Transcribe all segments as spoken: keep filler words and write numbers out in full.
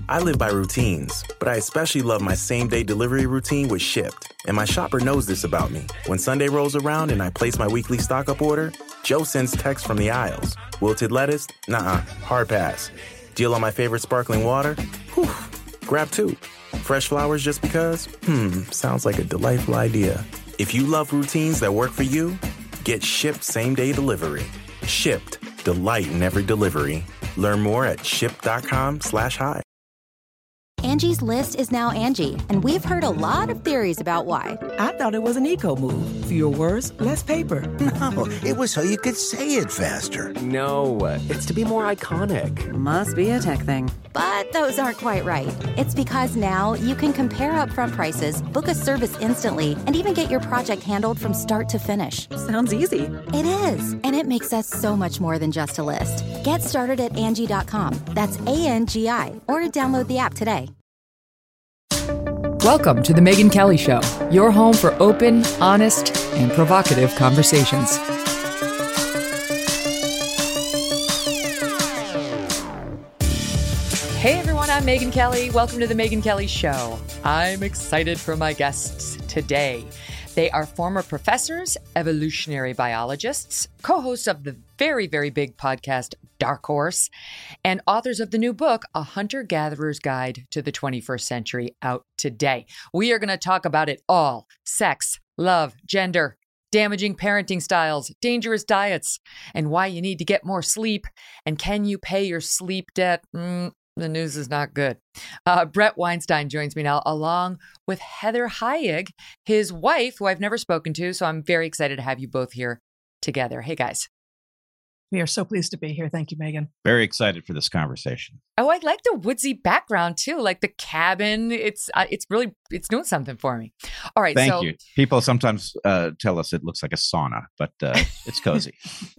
I live by routines, but I especially love my same-day delivery routine with Shipt. And my shopper knows this about me. When Sunday rolls around and I place my weekly stock-up order, Joe sends texts from the aisles. Wilted lettuce? Nuh-uh, hard pass. Deal on my favorite sparkling water? Whew, grab two. Fresh flowers just because? Hmm, sounds like a delightful idea. If you love routines that work for you, get Shipt same-day delivery. Shipt, delight in every delivery. Learn more at shipt.com slash hi. Angie's List is now Angie, and we've heard a lot of theories about why. I thought it was an eco move. Fewer words, less paper. No, it was so you could say it faster. No, it's to be more iconic. Must be a tech thing. But those aren't quite right. It's because now you can compare upfront prices, book a service instantly, and even get your project handled from start to finish. Sounds easy. It is, and it makes us so much more than just a list. Get started at Angie dot com. That's A N G I, or download the app today. Welcome to The Megyn Kelly Show, your home for open, honest, and provocative conversations. Hey everyone, I'm Megyn Kelly. Welcome to The Megyn Kelly Show. I'm excited for my guests today. They are former professors, evolutionary biologists, co-hosts of the very, very big podcast Dark Horse, and authors of the new book, A Hunter-Gatherer's Guide to the twenty-first Century, out today. We are going to talk about it all: sex, love, gender, damaging parenting styles, dangerous diets, and why you need to get more sleep. And can you pay your sleep debt? Mm, the news is not good. Uh, Bret Weinstein joins me now, along with Heather Hayek, his wife, who I've never spoken to. So I'm very excited to have you both here together. Hey, guys. We are so pleased to be here. Thank you, Megyn. Very excited for this conversation. Oh, I like the woodsy background too, like the cabin. It's uh, it's really, it's doing something for me. All right. Thank so, you. People sometimes uh, tell us it looks like a sauna, but uh, it's cozy.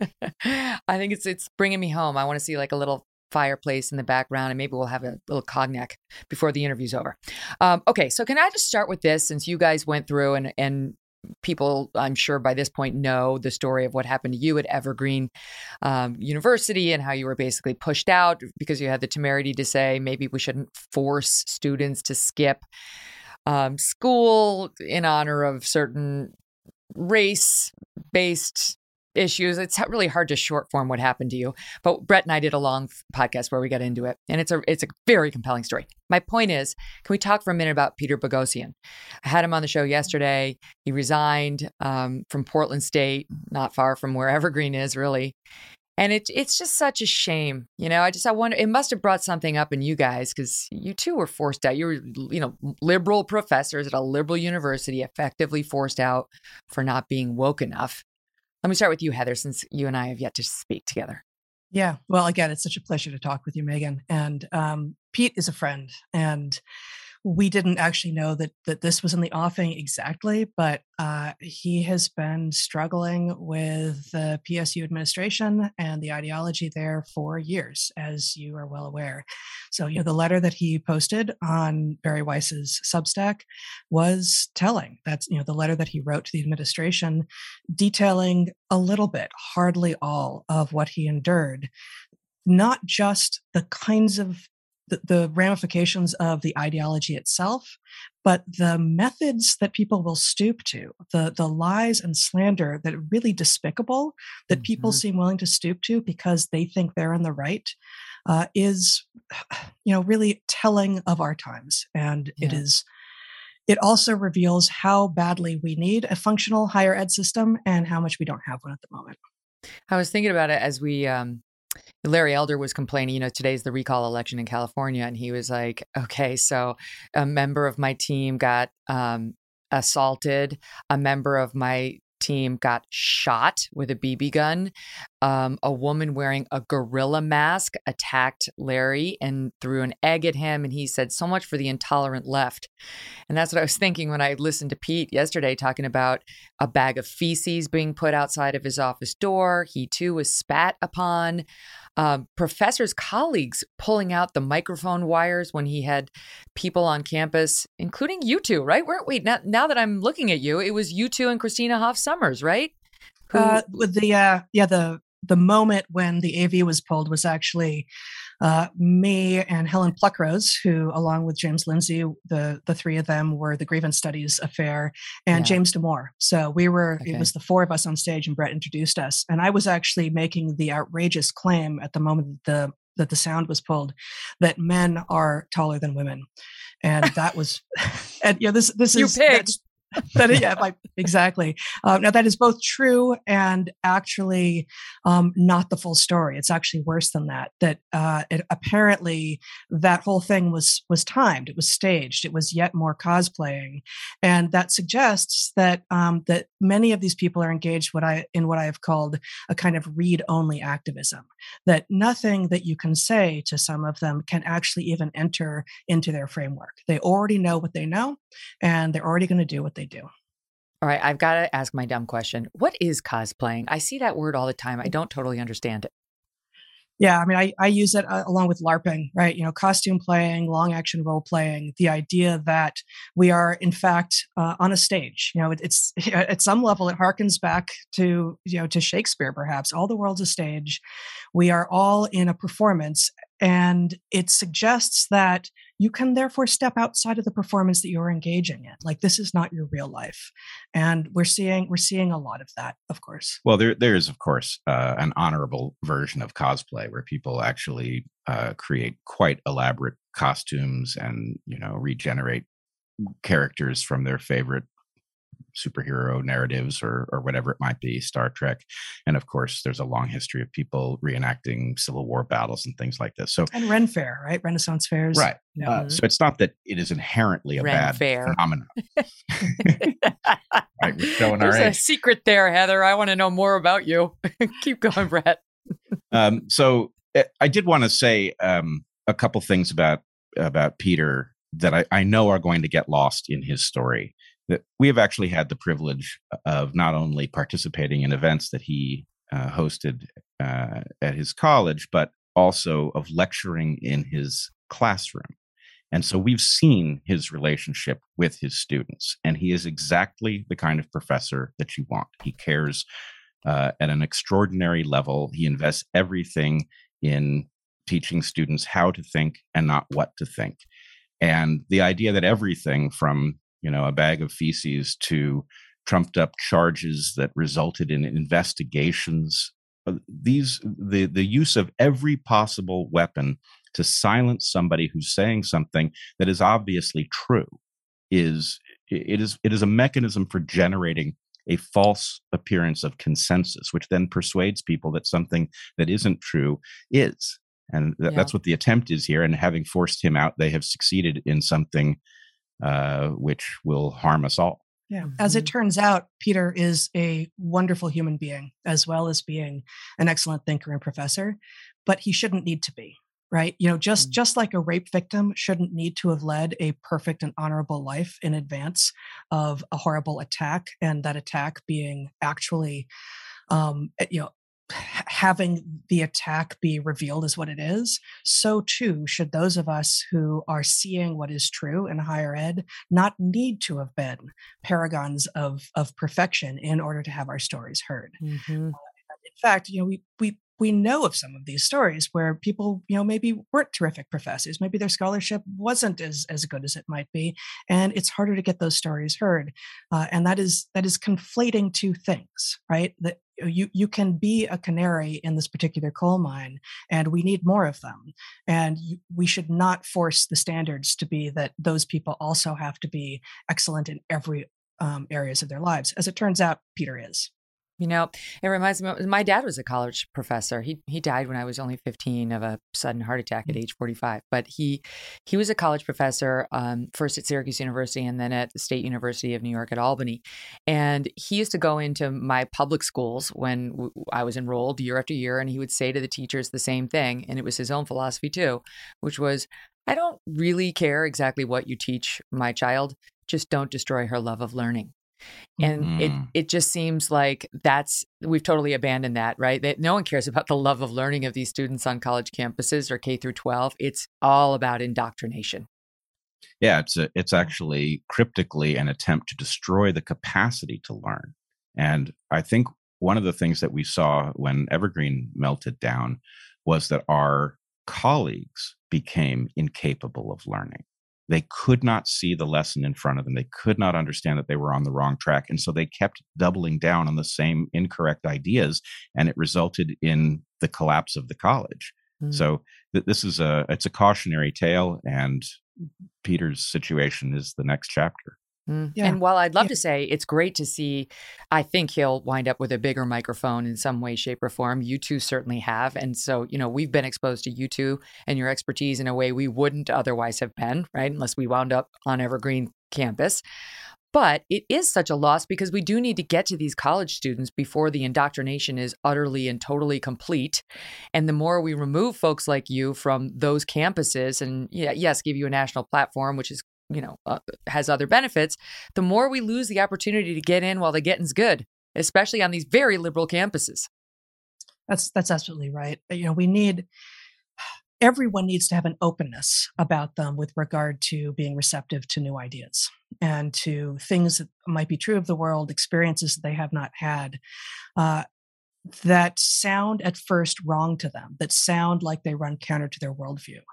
I think it's it's bringing me home. I want to see like a little fireplace in the background, and maybe we'll have a little cognac before the interview's over. Um, okay, so can I just start with this, since you guys went through and and people, I'm sure by this point, know the story of what happened to you at Evergreen um, University and how you were basically pushed out because you had the temerity to say maybe we shouldn't force students to skip um, school in honor of certain race-based issues. It's really hard to short form what happened to you. But Bret and I did a long podcast where we got into it, and it's a it's a very compelling story. My point is, can we talk for a minute about Peter Boghossian? I had him on the show yesterday. He resigned um, from Portland State, not far from where Evergreen is, really. And it, it's just such a shame. You know, I just, I wonder, it must have brought something up in you guys, because you too were forced out. You were, you know, liberal professors at a liberal university, effectively forced out for not being woke enough. Let me start with you, Heather, since you and I have yet to speak together. Yeah. Well, again, it's such a pleasure to talk with you, Megyn. And um, Pete is a friend. And we didn't actually know that that this was in the offing exactly, but uh, he has been struggling with the P S U administration and the ideology there for years, as you are well aware. So, you know, the letter that he posted on Barry Weiss's Substack was telling. That's, you know, the letter that he wrote to the administration detailing a little bit, hardly all, of what he endured. Not just the kinds of The, the ramifications of the ideology itself, but the methods that people will stoop to, the the lies and slander that are really despicable, that mm-hmm. people seem willing to stoop to because they think they're in the right, uh, is, you know, really telling of our times. And yeah. it is, it also reveals how badly we need a functional higher ed system and how much we don't have one at the moment. I was thinking about it as we, um, Larry Elder was complaining, you know, today's the recall election in California. And he was like, okay, so a member of my team got um, assaulted. A member of my team got shot with a B B gun. Um, a woman wearing a gorilla mask attacked Larry and threw an egg at him. And he said, so much for the intolerant left. And that's what I was thinking when I listened to Pete yesterday talking about a bag of feces being put outside of his office door. He too was spat upon. Um, professors' colleagues pulling out the microphone wires when he had people on campus, including you two, right? Weren't we? Now, now that I'm looking at you, it was you two and Christina Hoff Sommers, right? Who- Uh, with the uh, yeah the the moment when the A V was pulled was actually uh, me and Helen Pluckrose, who, along with James Lindsay, the the three of them were the Grievance Studies affair, and Yeah. James Damore. So we were, Okay. it was the four of us on stage, and Brett introduced us. And I was actually making the outrageous claim at the moment that the, that the sound was pulled that men are taller than women. And that was, and you know, this, this You is, pig. that's- that, yeah, like, exactly. Uh, now that is both true and actually um, not the full story. It's actually worse than that. That uh, it, apparently that whole thing was was timed. It was staged. It was yet more cosplaying, and that suggests that um, that many of these people are engaged what I in what I have called a kind of read-only activism. That nothing that you can say to some of them can actually even enter into their framework. They already know what they know, and they're already going to do what they do. All right, I've got to ask my dumb question. What is cosplaying? I see that word all the time. I don't totally understand it. Yeah, I mean, I, I use it uh, along with LARPing, right? You know, costume playing, long action role playing, the idea that we are, in fact, uh, on a stage. You know, it, it's at some level, it harkens back to, you know, to Shakespeare, perhaps. All the world's a stage. We are all in a performance. And it suggests that you can therefore step outside of the performance that you're engaging in. Like, this is not your real life. And we're seeing we're seeing a lot of that, of course. Well, there there is, of course, uh, an honorable version of cosplay where people actually uh, create quite elaborate costumes and, you know, regenerate characters from their favorite superhero narratives or or whatever it might be, Star Trek. And of course, there's a long history of people reenacting Civil War battles and things like this. So And Ren Fair, right? Renaissance fairs. right. Yeah. Uh, so it's not that it is inherently a Ren bad Fair. phenomenon. Right, we're showing our There's a age. secret there, Heather. I want to know more about you. Keep going, Brett. Um, so uh, I did want to say um, a couple things about about Peter that I, I know are going to get lost in his story. That we have actually had the privilege of not only participating in events that he uh, hosted uh, at his college, but also of lecturing in his classroom. And so we've seen his relationship with his students, and he is exactly the kind of professor that you want. He cares uh, at an extraordinary level. He invests everything in teaching students how to think and not what to think. And the idea that everything from, you know, a bag of feces to trumped up charges that resulted in investigations, uh, these the the use of every possible weapon to silence somebody who's saying something that is obviously true is it is it is a mechanism for generating a false appearance of consensus, which then persuades people that something that isn't true is. And th- Yeah. that's what the attempt is here. And having forced him out, they have succeeded in something uh, which will harm us all. Yeah. As it Mhm. turns out, Peter is a wonderful human being, as well as being an excellent thinker and professor, but he shouldn't need to be, right? You know, just Mm. just like a rape victim shouldn't need to have led a perfect and honorable life in advance of a horrible attack, and that attack being actually, um, you know, h- having the attack be revealed as what it is, so too should those of us who are seeing what is true in higher ed not need to have been paragons of of perfection in order to have our stories heard. Mhm. In fact, you know, we we we know of some of these stories where people, you know, maybe weren't terrific professors. Maybe their scholarship wasn't as as good as it might be, and it's harder to get those stories heard. Uh, and that is that is conflating two things, right? That you you can be a canary in this particular coal mine, and we need more of them. And you, we should not force the standards to be that those people also have to be excellent in every um, areas of their lives. As it turns out, Peter is. You know, it reminds me, my dad was a college professor. He he died when I was only fifteen of a sudden heart attack at age forty-five. But he he was a college professor, um, first at Syracuse University and then at the State University of New York at Albany. And he used to go into my public schools when w- I was enrolled year after year, and he would say to the teachers the same thing. And it was his own philosophy too, which was, I don't really care exactly what you teach my child, just don't destroy her love of learning. And it Mm. it just seems like that's we've totally abandoned that, right? That no one cares about the love of learning of these students on college campuses or K through twelve. It's all about indoctrination. Yeah, it's a, it's actually cryptically an attempt to destroy the capacity to learn. And I think one of the things that we saw when Evergreen melted down was that our colleagues became incapable of learning. They could not see the lesson in front of them. They could not understand that they were on the wrong track. And so they kept doubling down on the same incorrect ideas, and it resulted in the collapse of the college. Mm. So th- this is a, it's a cautionary tale, and Peter's situation is the next chapter. Mm. Yeah. And while I'd love yeah. to say it's great to see, I think he'll wind up with a bigger microphone in some way, shape, or form. You two certainly have. And so, you know, we've been exposed to you two and your expertise in a way we wouldn't otherwise have been, right? Unless we wound up on Evergreen campus. But it is such a loss because we do need to get to these college students before the indoctrination is utterly and totally complete. And the more we remove folks like you from those campuses and, yeah, yes, give you a national platform, which is you know, uh, has other benefits, the more we lose the opportunity to get in while the getting's good, especially on these very liberal campuses. That's that's absolutely right. You know, we need, everyone needs to have an openness about them with regard to being receptive to new ideas and to things that might be true of the world, experiences that they have not had, uh, that sound at first wrong to them, that sound like they run counter to their worldview.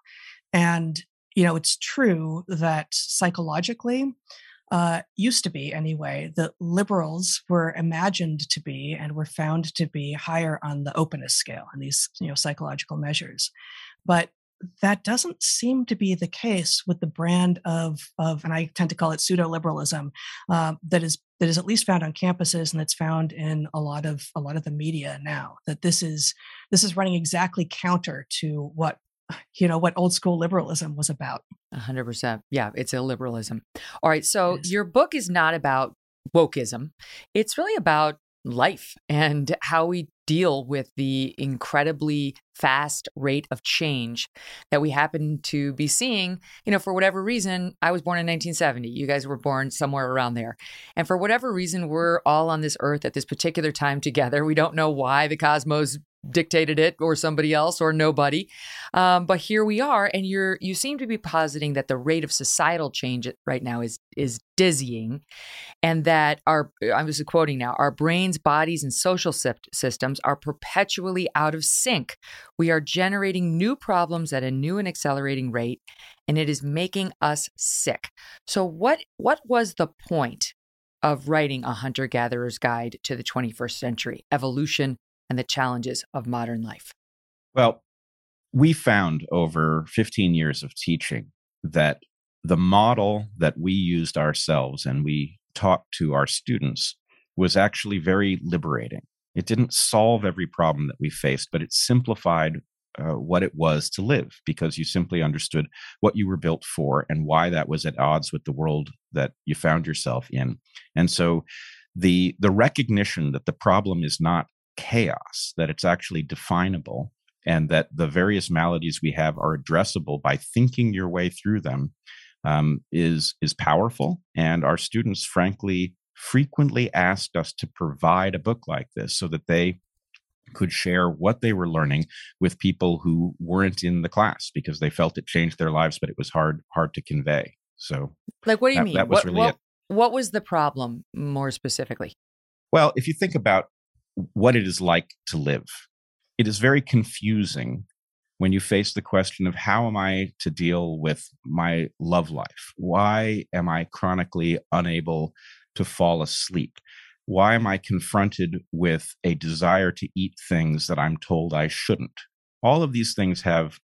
And you know, it's true that psychologically, uh, used to be anyway, that liberals were imagined to be and were found to be higher on the openness scale in these, you know, psychological measures. But that doesn't seem to be the case with the brand of, of and I tend to call it pseudo-liberalism, uh, that is that is at least found on campuses and that's found in a lot of a lot of the media now. That this is this is running exactly counter to what you know, what old school liberalism was about. A hundred percent. Yeah, it's illiberalism. All right. So your book is not about wokeism. It's really about life and how we deal with the incredibly fast rate of change that we happen to be seeing. You know, for whatever reason, I was born in nineteen seventy. You guys were born somewhere around there. And for whatever reason, we're all on this earth at this particular time together. We don't know why the cosmos dictated it or somebody else or nobody. Um, but here we are. And you're, you seem to be positing that the rate of societal change right now is, is dizzying. And that our, I was quoting now, our brains, bodies, and social systems are perpetually out of sync. We are generating new problems at a new and accelerating rate, and it is making us sick. So what, what was the point of writing A Hunter-Gatherer's Guide to the twenty-first Century, Evolution and the Challenges of Modern Life? Well, we found over fifteen years of teaching that the model that we used ourselves and we taught to our students was actually very liberating. It didn't solve every problem that we faced, but it simplified uh, what it was to live, because you simply understood what you were built for and why that was at odds with the world that you found yourself in. And so the the recognition that the problem is not chaos, that it's actually definable, and that the various maladies we have are addressable by thinking your way through them, um, is is powerful. And our students, frankly, frequently asked us to provide a book like this so that they could share what they were learning with people who weren't in the class, because they felt it changed their lives, but it was hard hard to convey. So, like, what do you that, mean? That was what, really what, it. What was the problem more specifically? Well, if you think about what it is like to live, it is very confusing when you face the question of how am I to deal with my love life? Why am I chronically unable to fall asleep? Why am I confronted with a desire to eat things that I'm told I shouldn't? All of these things have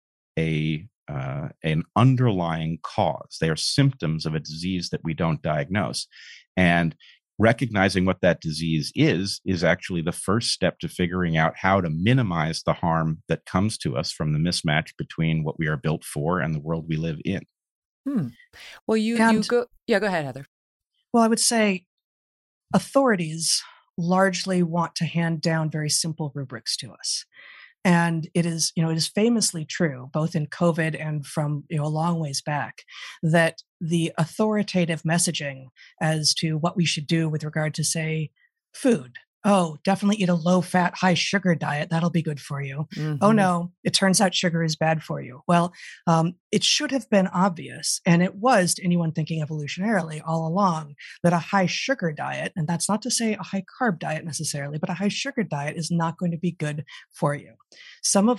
a uh, an underlying cause. They are symptoms of a disease that we don't diagnose. And recognizing what that disease is, is actually the first step to figuring out how to minimize the harm that comes to us from the mismatch between what we are built for and the world we live in. Hmm. Well, you, And- you go, yeah, go ahead, Heather. Well, I would say authorities largely want to hand down very simple rubrics to us. And it is, you know, it is famously true, both in COVID and from, you know, a long ways back, that the authoritative messaging as to what we should do with regard to, say, food. Oh, definitely eat a low-fat, high-sugar diet. That'll be good for you. Mm-hmm. Oh, no, it turns out sugar is bad for you. Well, um, it should have been obvious, and it was to anyone thinking evolutionarily all along, that a high-sugar diet, and that's not to say a high-carb diet necessarily, but a high-sugar diet is not going to be good for you. Some of that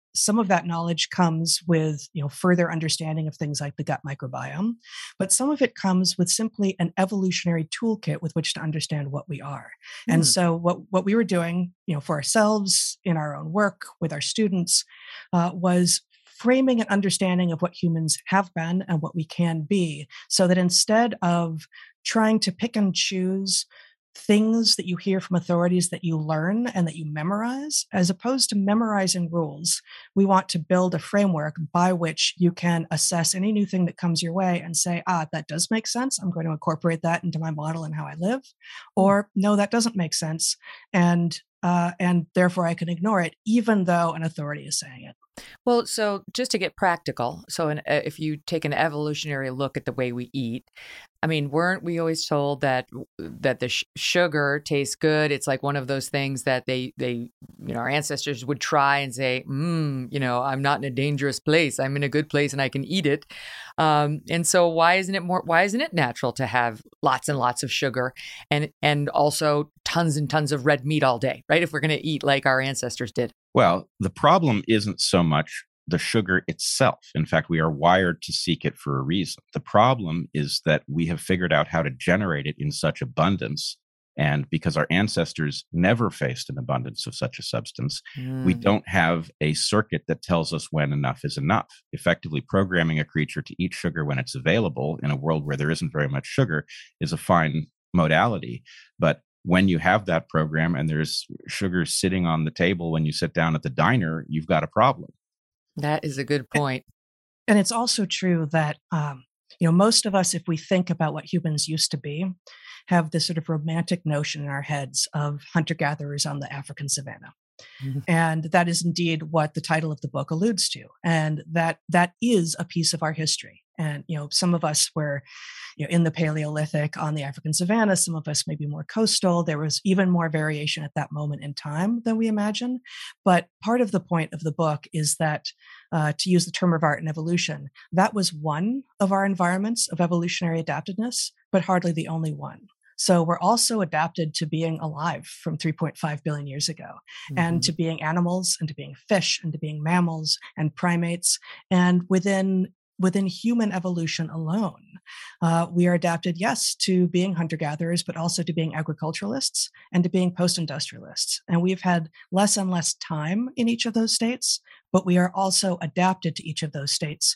some of that knowledge comes with, you know, further understanding of things like the gut microbiome, but some of it comes with simply an evolutionary toolkit with which to understand what we are. Mm. And so what, what we were doing, you know, for ourselves in our own work with our students uh, was framing an understanding of what humans have been and what we can be, so that instead of trying to pick and choose things that you hear from authorities that you learn and that you memorize, as opposed to memorizing rules, we want to build a framework by which you can assess any new thing that comes your way and say, ah, that does make sense. I'm going to incorporate that into my model and how I live. Or no, that doesn't make sense. And uh, and therefore I can ignore it, even though an authority is saying it. Well, so just to get practical, so in, uh, if you take an evolutionary look at the way we eat, I mean, weren't we always told that that the sh- sugar tastes good? It's like one of those things that they, they, you know, our ancestors would try and say, mm, you know, I'm not in a dangerous place. I'm in a good place and I can eat it. Um, and so why isn't it more, why isn't it natural to have lots and lots of sugar and, and also tons and tons of red meat all day, right? If we're going to eat like our ancestors did. Well, the problem isn't so much the sugar itself. In fact, we are wired to seek it for a reason. The problem is that we have figured out how to generate it in such abundance. And because our ancestors never faced an abundance of such a substance, mm. we don't have a circuit that tells us when enough is enough. Effectively programming a creature to eat sugar when it's available in a world where there isn't very much sugar is a fine modality. But when you have that program and there's sugar sitting on the table when you sit down at the diner, you've got a problem. That is a good point. And it's also true that, um, you know, most of us, if we think about what humans used to be, have this sort of romantic notion in our heads of hunter-gatherers on the African savanna. Mm-hmm. And that is indeed what the title of the book alludes to. And that that is a piece of our history. And, you know, some of us were, you know, in the Paleolithic on the African savanna, some of us may be more coastal. There was even more variation at that moment in time than we imagine. But part of the point of the book is that, uh, to use the term of art and evolution, that was one of our environments of evolutionary adaptedness, but hardly the only one. So we're also adapted to being alive from three point five billion years ago, mm-hmm. and to being animals and to being fish and to being mammals and primates. And within within human evolution alone, uh, we are adapted, yes, to being hunter-gatherers, but also to being agriculturalists and to being post-industrialists. And we've had less and less time in each of those states, but we are also adapted to each of those states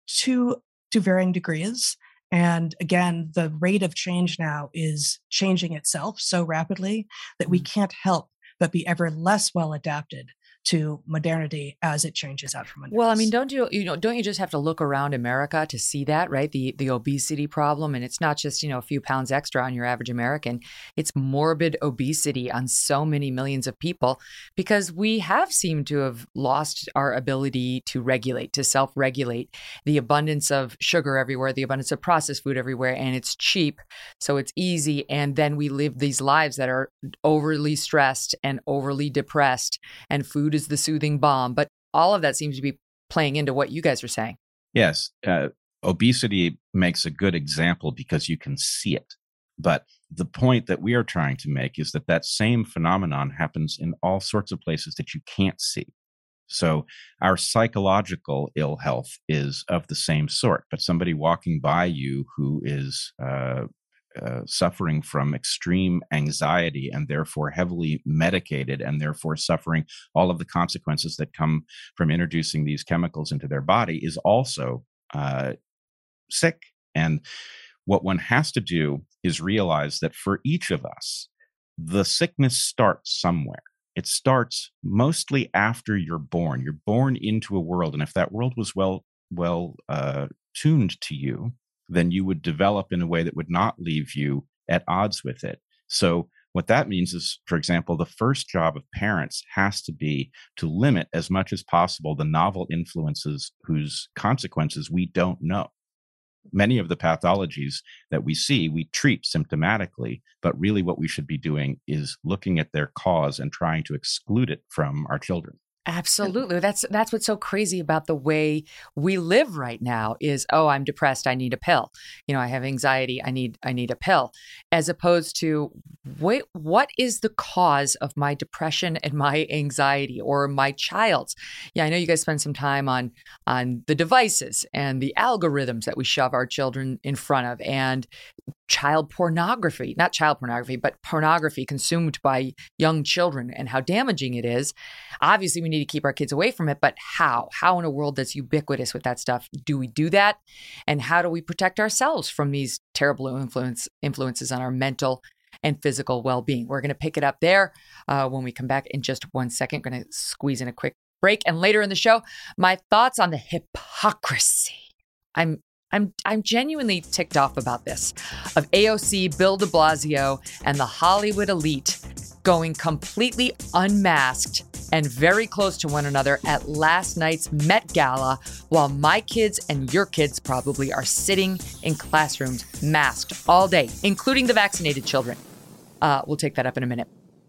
to, to varying degrees. And again, the rate of change now is changing itself so rapidly that we can't help but be ever less well adapted to modernity as it changes out from under Well, us. I mean, don't you, you know, don't you just have to look around America to see that, right? The the obesity problem. And it's not just, you know, a few pounds extra on your average American. It's morbid obesity on so many millions of people, because we have seemed to have lost our ability to regulate, to self-regulate. The abundance of sugar everywhere, the abundance of processed food everywhere, and it's cheap, so it's easy. And then we live these lives that are overly stressed and overly depressed, and food is the soothing balm. But all of that seems to be playing into what you guys are saying. Yes. Uh, obesity makes a good example because you can see it. But the point that we are trying to make is that that same phenomenon happens in all sorts of places that you can't see. So our psychological ill health is of the same sort, but somebody walking by you who is uh, Uh, suffering from extreme anxiety and therefore heavily medicated and therefore suffering all of the consequences that come from introducing these chemicals into their body is also uh, sick. And what one has to do is realize that for each of us, the sickness starts somewhere. It starts mostly after you're born. You're born into a world, and if that world was well, well uh, tuned to you, then you would develop in a way that would not leave you at odds with it. So what that means is, for example, the first job of parents has to be to limit as much as possible the novel influences whose consequences we don't know. Many of the pathologies that we see, we treat symptomatically, but really what we should be doing is looking at their cause and trying to exclude it from our children. Absolutely. That's that's what's so crazy about the way we live right now is, oh, I'm depressed, I need a pill. You know, I have anxiety, I need I need a pill. As opposed to wait, what is the cause of my depression and my anxiety or my child's? Yeah, I know you guys spend some time on on the devices and the algorithms that we shove our children in front of and child pornography, not child pornography, but pornography consumed by young children and how damaging it is. Obviously, we need to keep our kids away from it, but how? How in a world that's ubiquitous with that stuff do we do that? And how do we protect ourselves from these terrible influence, influences on our mental and physical well-being? We're going to pick it up there uh, when we come back in just one second. Going to squeeze in a quick break. And later in the show, my thoughts on the hypocrisy. I'm I'm I'm genuinely ticked off about this, of A O C, Bill de Blasio, and the Hollywood elite going completely unmasked and very close to one another at last night's Met Gala, while my kids and your kids probably are sitting in classrooms masked all day, including the vaccinated children. Uh, we'll take that up in a minute.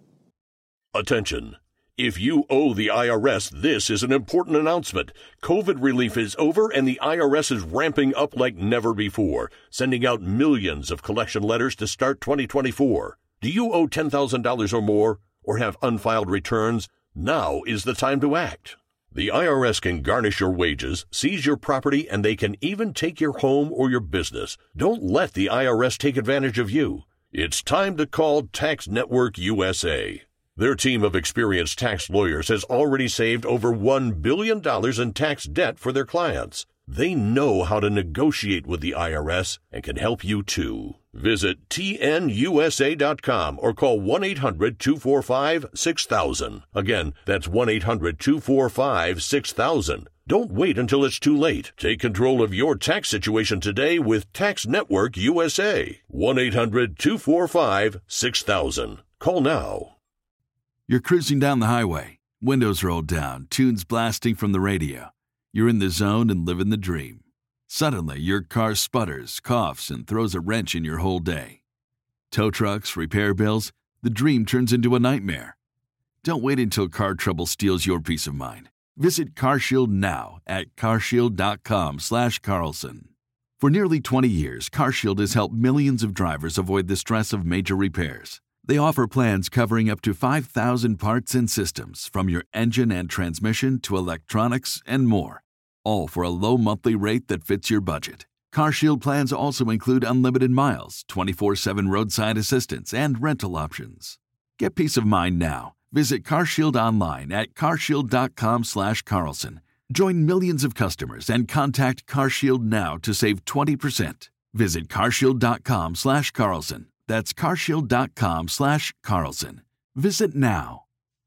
Attention. If you owe the I R S, this is an important announcement. COVID relief is over and the I R S is ramping up like never before, sending out millions of collection letters to start twenty twenty-four. Do you owe ten thousand dollars or more or have unfiled returns? Now is the time to act. The I R S can garnish your wages, seize your property, and they can even take your home or your business. Don't let the I R S take advantage of you. It's time to call Tax Network U S A. Their team of experienced tax lawyers has already saved over one billion dollars in tax debt for their clients. They know how to negotiate with the I R S and can help you too. Visit T N U S A dot com or call one eight hundred two four five six thousand. Again, that's one eight hundred two four five six thousand. Don't wait until it's too late. Take control of your tax situation today with Tax Network U S A. one eight hundred two four five six thousand. Call now. You're cruising down the highway, windows rolled down, tunes blasting from the radio. You're in the zone and living the dream. Suddenly, your car sputters, coughs, and throws a wrench in your whole day. Tow trucks, repair bills, the dream turns into a nightmare. Don't wait until car trouble steals your peace of mind. Visit CarShield now at carshield.com slash Carlson. For nearly twenty years, CarShield has helped millions of drivers avoid the stress of major repairs. They offer plans covering up to five thousand parts and systems, from your engine and transmission to electronics and more, all for a low monthly rate that fits your budget. CarShield plans also include unlimited miles, twenty-four seven roadside assistance, and rental options. Get peace of mind now. Visit CarShield online at carshield.com slash Carlson. Join millions of customers and contact CarShield now to save twenty percent. Visit carshield.com slash Carlson. That's carshield.com slash Carlson. Visit now.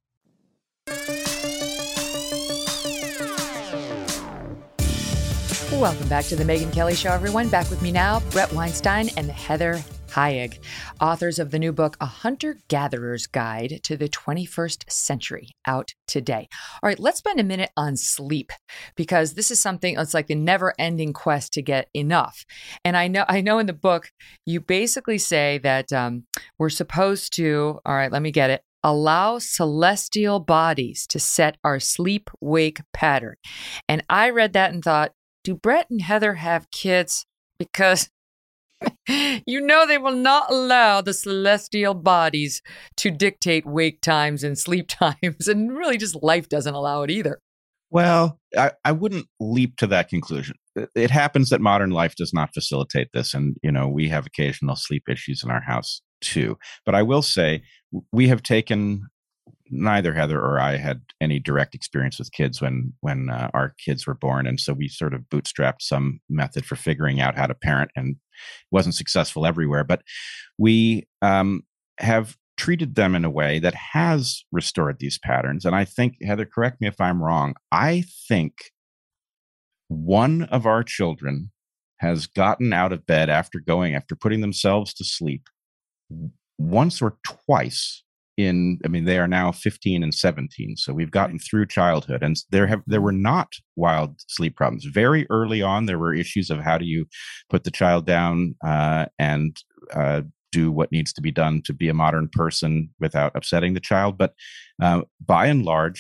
Welcome back to the Megyn Kelly Show, everyone. Back with me now, Brett Weinstein and Heather Hayek, authors of the new book, A Hunter-Gatherer's Guide to the twenty-first Century, out today. All right, let's spend a minute on sleep, because this is something that's like the never-ending quest to get enough. And I know I know in the book, you basically say that um, we're supposed to, all right, let me get it, allow celestial bodies to set our sleep-wake pattern. And I read that and thought, do Brett and Heather have kids? Because you know they will not allow the celestial bodies to dictate wake times and sleep times. And really just life doesn't allow it either. Well, I, I wouldn't leap to that conclusion. It, it happens that modern life does not facilitate this. And, you know, we have occasional sleep issues in our house too. But I will say we have taken, neither Heather or I had any direct experience with kids when when uh, our kids were born. And so we sort of bootstrapped some method for figuring out how to parent, and it wasn't successful everywhere. But we um, have treated them in a way that has restored these patterns. And I think, Heather, correct me if I'm wrong, I think one of our children has gotten out of bed after going, after putting themselves to sleep once or twice in, I mean, they are now fifteen and seventeen. So we've gotten through childhood, and there have, there were not wild sleep problems. Very early on, there were issues of how do you put the child down uh, and uh, do what needs to be done to be a modern person without upsetting the child. But uh, by and large,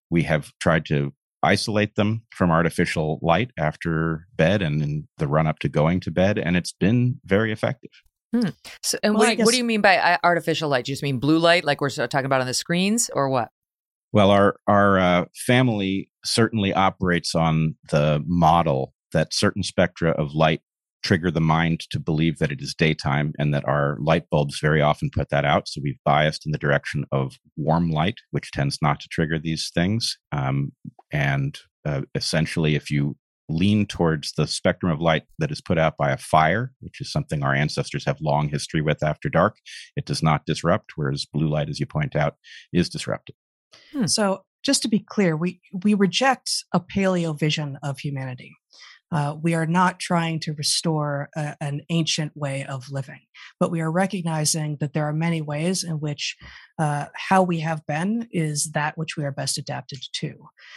we have tried to isolate them from artificial light after bed and in the run up to going to bed, and it's been very effective. Hmm. So, and Well, what, I do, what do guess- you mean by uh, artificial light? Do you just mean blue light, like we're sort of talking about on the screens, or what? Well, our our uh, family certainly operates on the model that certain spectra of light trigger the mind to believe that it is daytime, and that our light bulbs very often put that out. So we've biased in the direction of warm light, which tends not to trigger these things. Um, and uh, essentially, if you lean towards the spectrum of light that is put out by a fire, which is something our ancestors have long history with after dark, it does not disrupt, whereas blue light, as you point out, is disruptive. Hmm. So just to be clear, we, we reject a paleo vision of humanity. Uh, we are not trying to restore a, an ancient way of living, but we are recognizing that there are many ways in which uh, how we have been is that which we are best adapted to.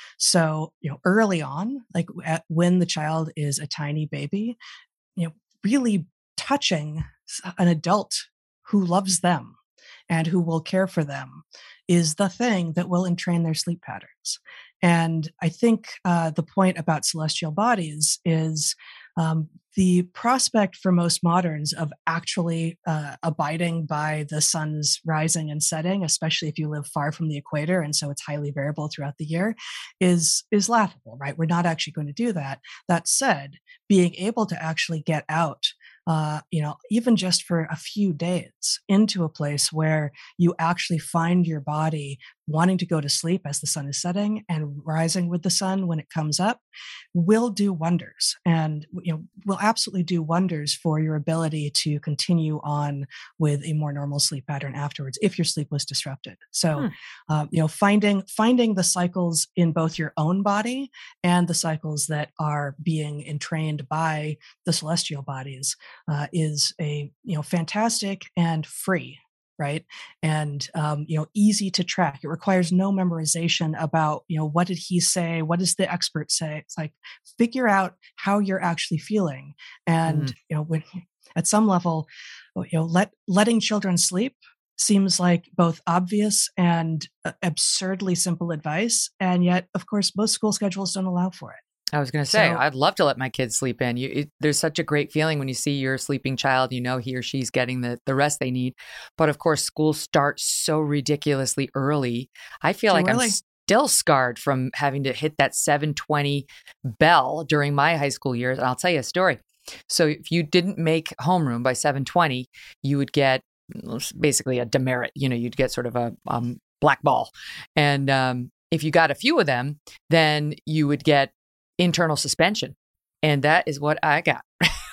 So, you know, early on, like at, when the child is a tiny baby, you know, really touching an adult who loves them and who will care for them is the thing that will entrain their sleep patterns. And I think uh, the point about celestial bodies is um, the prospect for most moderns of actually uh, abiding by the sun's rising and setting, especially if you live far from the equator and so it's highly variable throughout the year, is is laughable, right? We're not actually going to do that. That said, being able to actually get out, uh, you know, even just for a few days into a place where you actually find your body wanting to go to sleep as the sun is setting and rising with the sun when it comes up will do wonders, and you know will absolutely do wonders for your ability to continue on with a more normal sleep pattern afterwards if your sleep was disrupted. So Hmm. uh, you know finding finding the cycles in both your own body and the cycles that are being entrained by the celestial bodies uh, is a you know fantastic and free, right? And, um, you know, easy to track. It requires no memorization about, you know, what did he say? What does the expert say? It's like, figure out how you're actually feeling. And, Mhm. you know, when at some level, you know, let, letting children sleep seems like both obvious and uh, absurdly simple advice. And yet, of course, most school schedules don't allow for it. I was going to say, So- I'd love to let my kids sleep in. You, it, there's such a great feeling when you see your sleeping child, you know, he or she's getting the, the rest they need. But of course, school starts so ridiculously early. I feel Too like early. I'm still scarred from having to hit that seven twenty bell during my high school years. And I'll tell you a story. So if you didn't make homeroom by seven twenty, you would get basically a demerit. You know, you'd get sort of a um, black ball. And um, if you got a few of them, then you would get internal suspension. And that is what I got.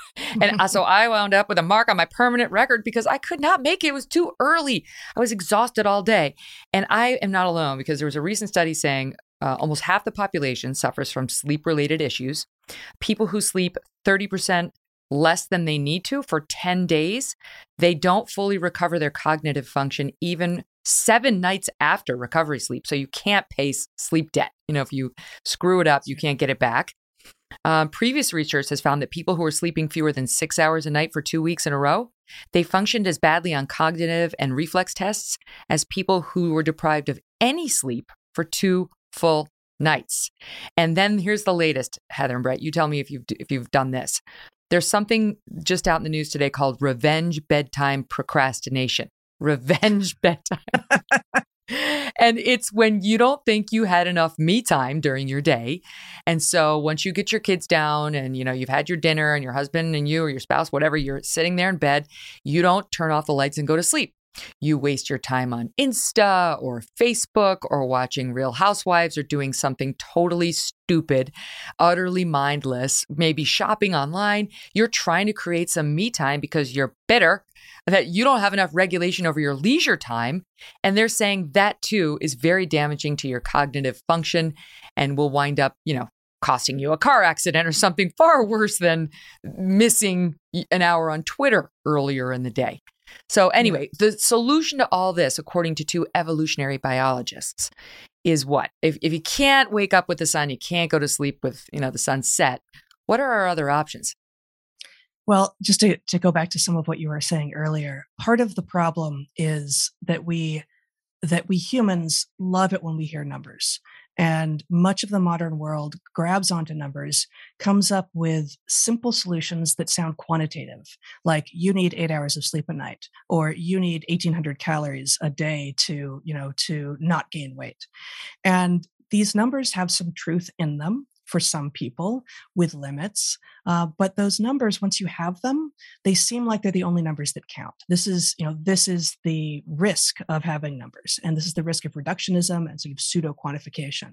And uh, so I wound up with a mark on my permanent record because I could not make it. It was too early. I was exhausted all day. And I am not alone, because there was a recent study saying uh, almost half the population suffers from sleep-related issues. People who sleep thirty percent less than they need to for ten days, they don't fully recover their cognitive function even seven nights after recovery sleep. So you can't pay s- sleep debt. You know, if you screw it up, you can't get it back. Um, previous research has found that people who are sleeping fewer than six hours a night for two weeks in a row, they functioned as badly on cognitive and reflex tests as people who were deprived of any sleep for two full nights. And then here's the latest, Heather and Brett. You tell me if you've if you've done this. There's something just out in the news today called revenge bedtime procrastination. Revenge bedtime. And it's when you don't think you had enough me time during your day. And so once you get your kids down and, you know, you've had your dinner and your husband and you or your spouse, whatever, you're sitting there in bed, you don't turn off the lights and go to sleep. You waste your time on Insta or Facebook or watching Real Housewives or doing something totally stupid, utterly mindless, maybe shopping online. You're trying to create some me time because you're bitter that you don't have enough regulation over your leisure time. And they're saying that too is very damaging to your cognitive function and will wind up, you know, costing you a car accident or something far worse than missing an hour on Twitter earlier in the day. So anyway, the solution to all this, according to two evolutionary biologists, is what? If if you can't wake up with the sun, you can't go to sleep with, you know, the sun set, what are our other options? Well, just to, to go back to some of what you were saying earlier, part of the problem is that we that we humans love it when we hear numbers. And much of the modern world grabs onto numbers, comes up with simple solutions that sound quantitative, like you need eight hours of sleep a night, or you need eighteen hundred calories a day to, you know, to not gain weight. And these numbers have some truth in them for some people with limits. Uh, but those numbers, once you have them, they seem like they're the only numbers that count. This is, you know, this is the risk of having numbers. And this is the risk of reductionism and sort of pseudo quantification.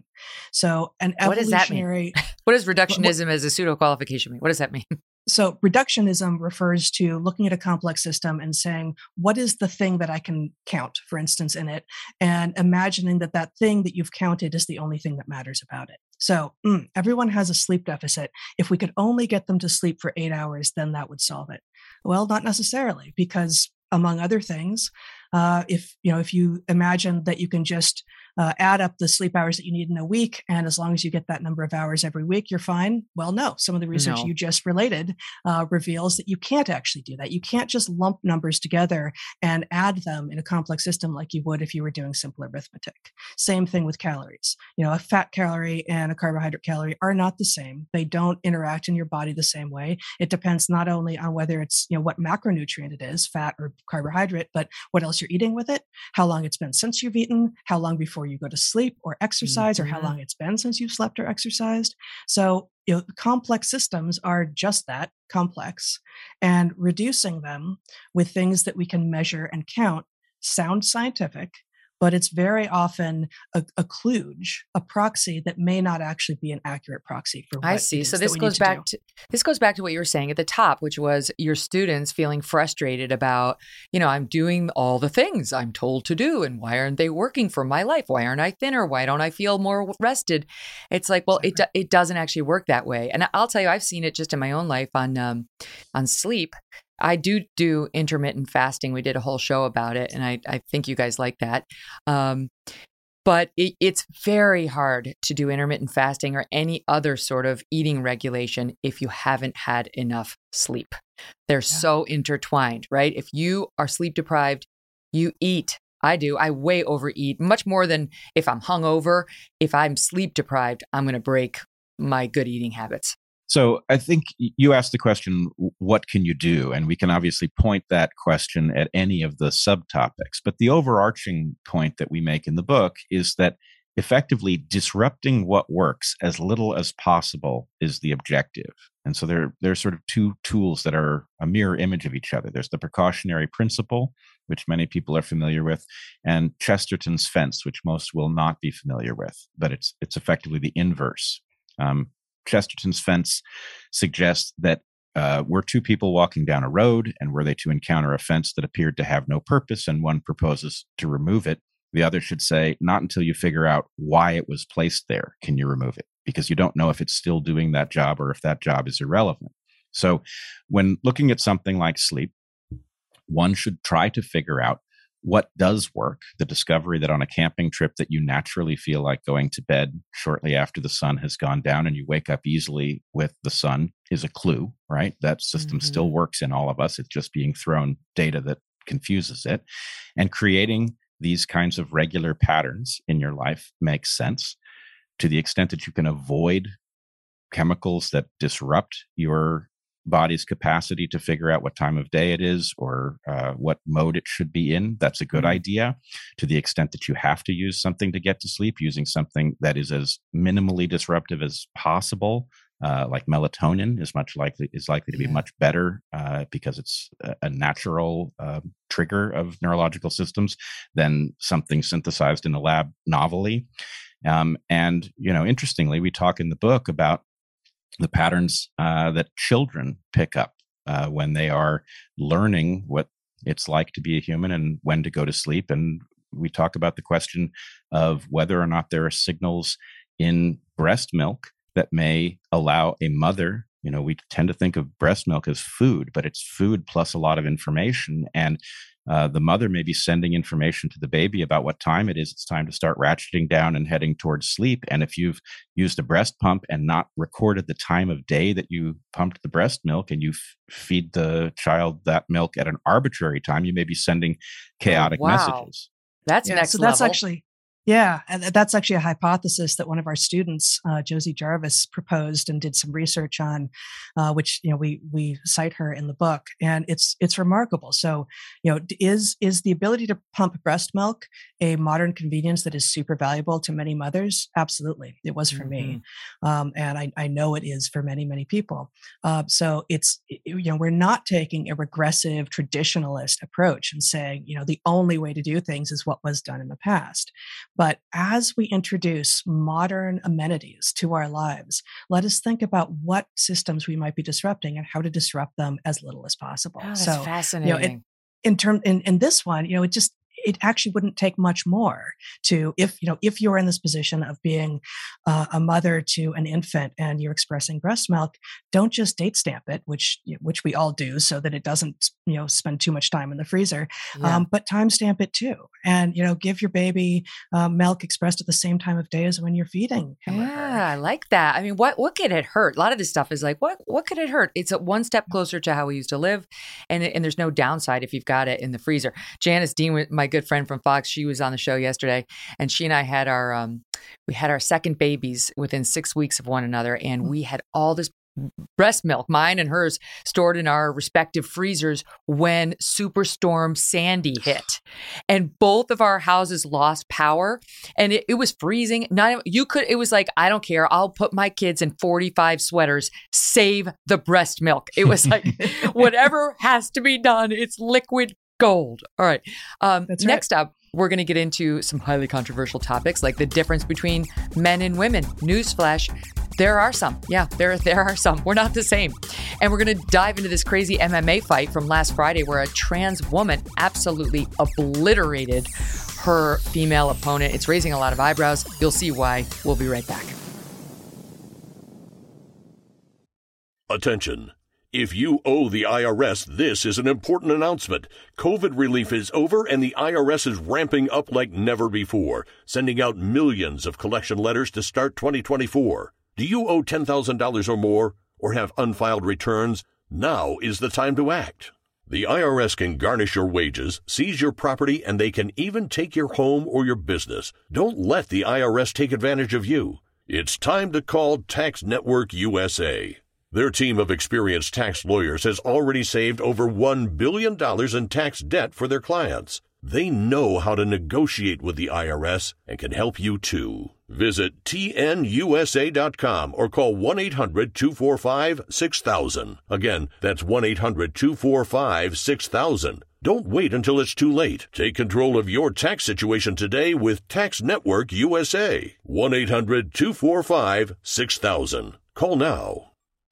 So an what evolutionary. Does that mean? What does reductionism what, as a pseudo qualification mean? What does that mean? So reductionism refers to looking at a complex system and saying, what is the thing that I can count, for instance, in it, and imagining that that thing that you've counted is the only thing that matters about it. So mm, everyone has a sleep deficit. If we could only get them to sleep for eight hours, then that would solve it. Well, not necessarily, because among other things, uh, if you know, if you imagine that you can just uh, add up the sleep hours that you need in a week, and as long as you get that number of hours every week, you're fine. Well, no. Some of the research No. you just related uh, reveals that you can't actually do that. You can't just lump numbers together and add them in a complex system like you would if you were doing simple arithmetic. Same thing with calories. You know, a fat calorie and a carbohydrate calorie are not the same. They don't interact in your body the same way. It depends not only on whether it's, you know, what macronutrient it is, fat or carbohydrate, but what else you're eating with it, how long it's been since you've eaten, how long before you go to sleep or exercise, mm-hmm. or how long it's been since you've slept or exercised. So, you know, complex systems are just that, complex, and reducing them with things that we can measure and count sounds scientific, but it's very often a, a kludge, a proxy that may not actually be an accurate proxy for what I see. it is So that this we goes need to back do. to this goes back to what you were saying at the top, which was your students feeling frustrated about, you know, I'm doing all the things I'm told to do, and why aren't they working for my life? Why aren't I thinner? Why don't I feel more rested? It's like, well, it it doesn't actually work that way. And I'll tell you, I've seen it just in my own life on um, on sleep. I do do intermittent fasting. We did a whole show about it, and I, I think you guys like that. Um, but it, it's very hard to do intermittent fasting or any other sort of eating regulation if you haven't had enough sleep. They're yeah. so intertwined, right? If you are sleep deprived, you eat. I do. I way overeat, much more than if I'm hungover. If I'm sleep deprived, I'm going to break my good eating habits. So I think you asked the question, what can you do? And we can obviously point that question at any of the subtopics. But the overarching point that we make in the book is that effectively disrupting what works as little as possible is the objective. And so there, there are sort of two tools that are a mirror image of each other. There's the precautionary principle, which many people are familiar with, and Chesterton's fence, which most will not be familiar with, but it's it's effectively the inverse. Um, Chesterton's fence suggests that uh, were two people walking down a road, and were they to encounter a fence that appeared to have no purpose, and one proposes to remove it, the other should say, not until you figure out why it was placed there can you remove it, because you don't know if it's still doing that job or if that job is irrelevant. So when looking at something like sleep, one should try to figure out what does work. The discovery that on a camping trip that you naturally feel like going to bed shortly after the sun has gone down and you wake up easily with the sun is a clue, right? That system mm-hmm. still works in all of us. It's just being thrown data that confuses it. And creating these kinds of regular patterns in your life makes sense to the extent that you can avoid chemicals that disrupt your body's capacity to figure out what time of day it is or uh, what mode it should be in. That's a good mm-hmm. idea. To the extent that you have to use something to get to sleep, using something that is as minimally disruptive as possible, uh, like melatonin, is much likely is likely to be yeah. much better uh, because it's a, a natural uh, trigger of neurological systems than something synthesized in a lab novelly. Um, and you know, interestingly, we talk in the book about the patterns uh, that children pick up uh, when they are learning what it's like to be a human and when to go to sleep. And we talk about the question of whether or not there are signals in breast milk that may allow a mother, you know, we tend to think of breast milk as food, but it's food plus a lot of information. And Uh, the mother may be sending information to the baby about what time it is. It's time to start ratcheting down and heading towards sleep. And if you've used a breast pump and not recorded the time of day that you pumped the breast milk, and you f- feed the child that milk at an arbitrary time, you may be sending chaotic oh, wow. messages. That's yeah, next so level. that's actually Yeah, and that's actually a hypothesis that one of our students, uh, Josie Jarvis, proposed and did some research on, uh, which you know we we cite her in the book, and it's it's remarkable. So, you know, is is the ability to pump breast milk a modern convenience that is super valuable to many mothers? Absolutely, it was for mm-hmm. me, um, and I, I know it is for many many people. Uh, so it's you know we're not taking a regressive traditionalist approach and saying you know the only way to do things is what was done in the past. But as we introduce modern amenities to our lives, let us think about what systems we might be disrupting and how to disrupt them as little as possible. Oh, that's so, fascinating. You know, it, in term in, in this one, you know, it just it actually wouldn't take much more to, if, you know, if you're in this position of being uh, a mother to an infant and you're expressing breast milk, don't just date stamp it, which, which we all do so that it doesn't, you know, spend too much time in the freezer, yeah. um, but time stamp it too. And, you know, give your baby uh, milk expressed at the same time of day as when you're feeding him yeah, or her. I like that. I mean, what, what could it hurt? A lot of this stuff is like, what, what could it hurt? It's a one step closer to how we used to live. And, and there's no downside if you've got it in the freezer. Janice Dean, my good friend from Fox, she was on the show yesterday, and she and I had our um, we had our second babies within six weeks of one another, and we had all this breast milk, mine and hers, stored in our respective freezers when Superstorm Sandy hit, and both of our houses lost power, and it, it was freezing. Not you could. It was like, I don't care. I'll put my kids in forty-five sweaters. Save the breast milk. It was like whatever has to be done. It's liquid gold. All right. Um, That's next right. up, we're going to get into some highly controversial topics like the difference between men and women. Newsflash. There are some. Yeah, there, there are some. We're not the same. And we're going to dive into this crazy M M A fight from last Friday where a trans woman absolutely obliterated her female opponent. It's raising a lot of eyebrows. You'll see why. We'll be right back. Attention. If you owe the I R S, this is an important announcement. COVID relief is over and the I R S is ramping up like never before, sending out millions of collection letters to start twenty twenty-four. Do you owe ten thousand dollars or more or have unfiled returns? Now is the time to act. The I R S can garnish your wages, seize your property, and they can even take your home or your business. Don't let the I R S take advantage of you. It's time to call Tax Network U S A. Their team of experienced tax lawyers has already saved over one billion dollars in tax debt for their clients. They know how to negotiate with the I R S and can help you too. Visit T N U S A dot com or call one eight hundred two four five six thousand. Again, that's one eight hundred two four five six thousand. Don't wait until it's too late. Take control of your tax situation today with Tax Network U S A. one eight hundred two four five six thousand. Call now.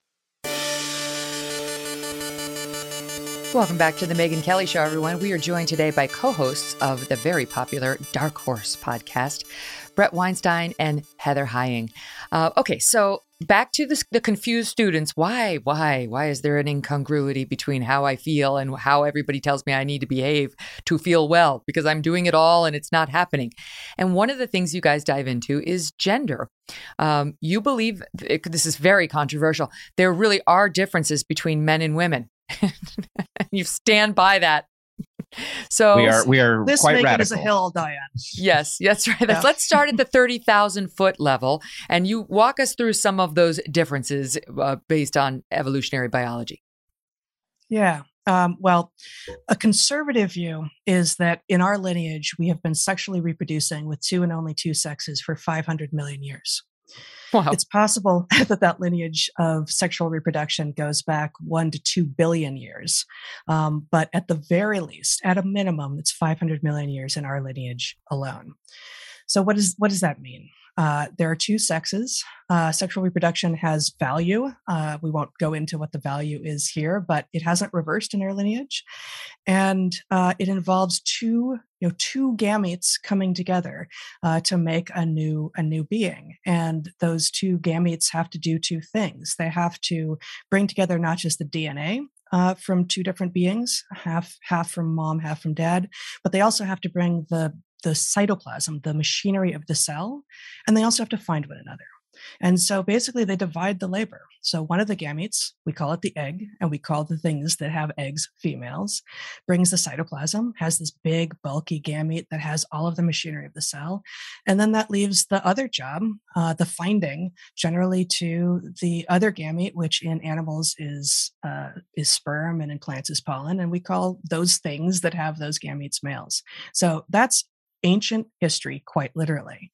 Welcome back to the Megyn Kelly Show, everyone. We are joined today by co-hosts of the very popular Dark Horse podcast, Bret Weinstein and Heather Heying. Uh, okay, so back to this, the confused students. Why, why, why is there an incongruity between how I feel and how everybody tells me I need to behave to feel well? Because I'm doing it all and it's not happening. And one of the things you guys dive into is gender. Um, you believe, it, this is very controversial, there really are differences between men and women. You stand by that. So we are we are this quite Megyn radical. is a hill, Diane. Yes, that's right. Yeah. Let's start at the thirty thousand foot level, and you walk us through some of those differences uh, based on evolutionary biology. Yeah. Um, well, a conservative view is that in our lineage, we have been sexually reproducing with two and only two sexes for five hundred million years. Wow. It's possible that that lineage of sexual reproduction goes back one to two billion years. Um, but at the very least, at a minimum, it's five hundred million years in our lineage alone. So what, is, what does that mean? Uh, there are two sexes. Uh, sexual reproduction has value. Uh, we won't go into what the value is here, but it hasn't reversed in our lineage. And uh, it involves two, you know, two gametes coming together uh, to make a new, a new being. And those two gametes have to do two things. They have to bring together not just the D N A, Uh, from two different beings, half half from mom, half from dad, but they also have to bring the the cytoplasm, the machinery of the cell, and they also have to find one another. And so basically they divide the labor. So one of the gametes, we call it the egg, and we call the things that have eggs females, brings the cytoplasm, has this big, bulky gamete that has all of the machinery of the cell. And then that leaves the other job, uh, the finding, generally to the other gamete, which in animals is, uh, is sperm and in plants is pollen. And we call those things that have those gametes males. So that's ancient history, quite literally.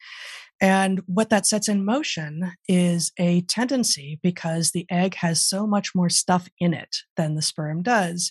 And what that sets in motion is a tendency, because the egg has so much more stuff in it than the sperm does,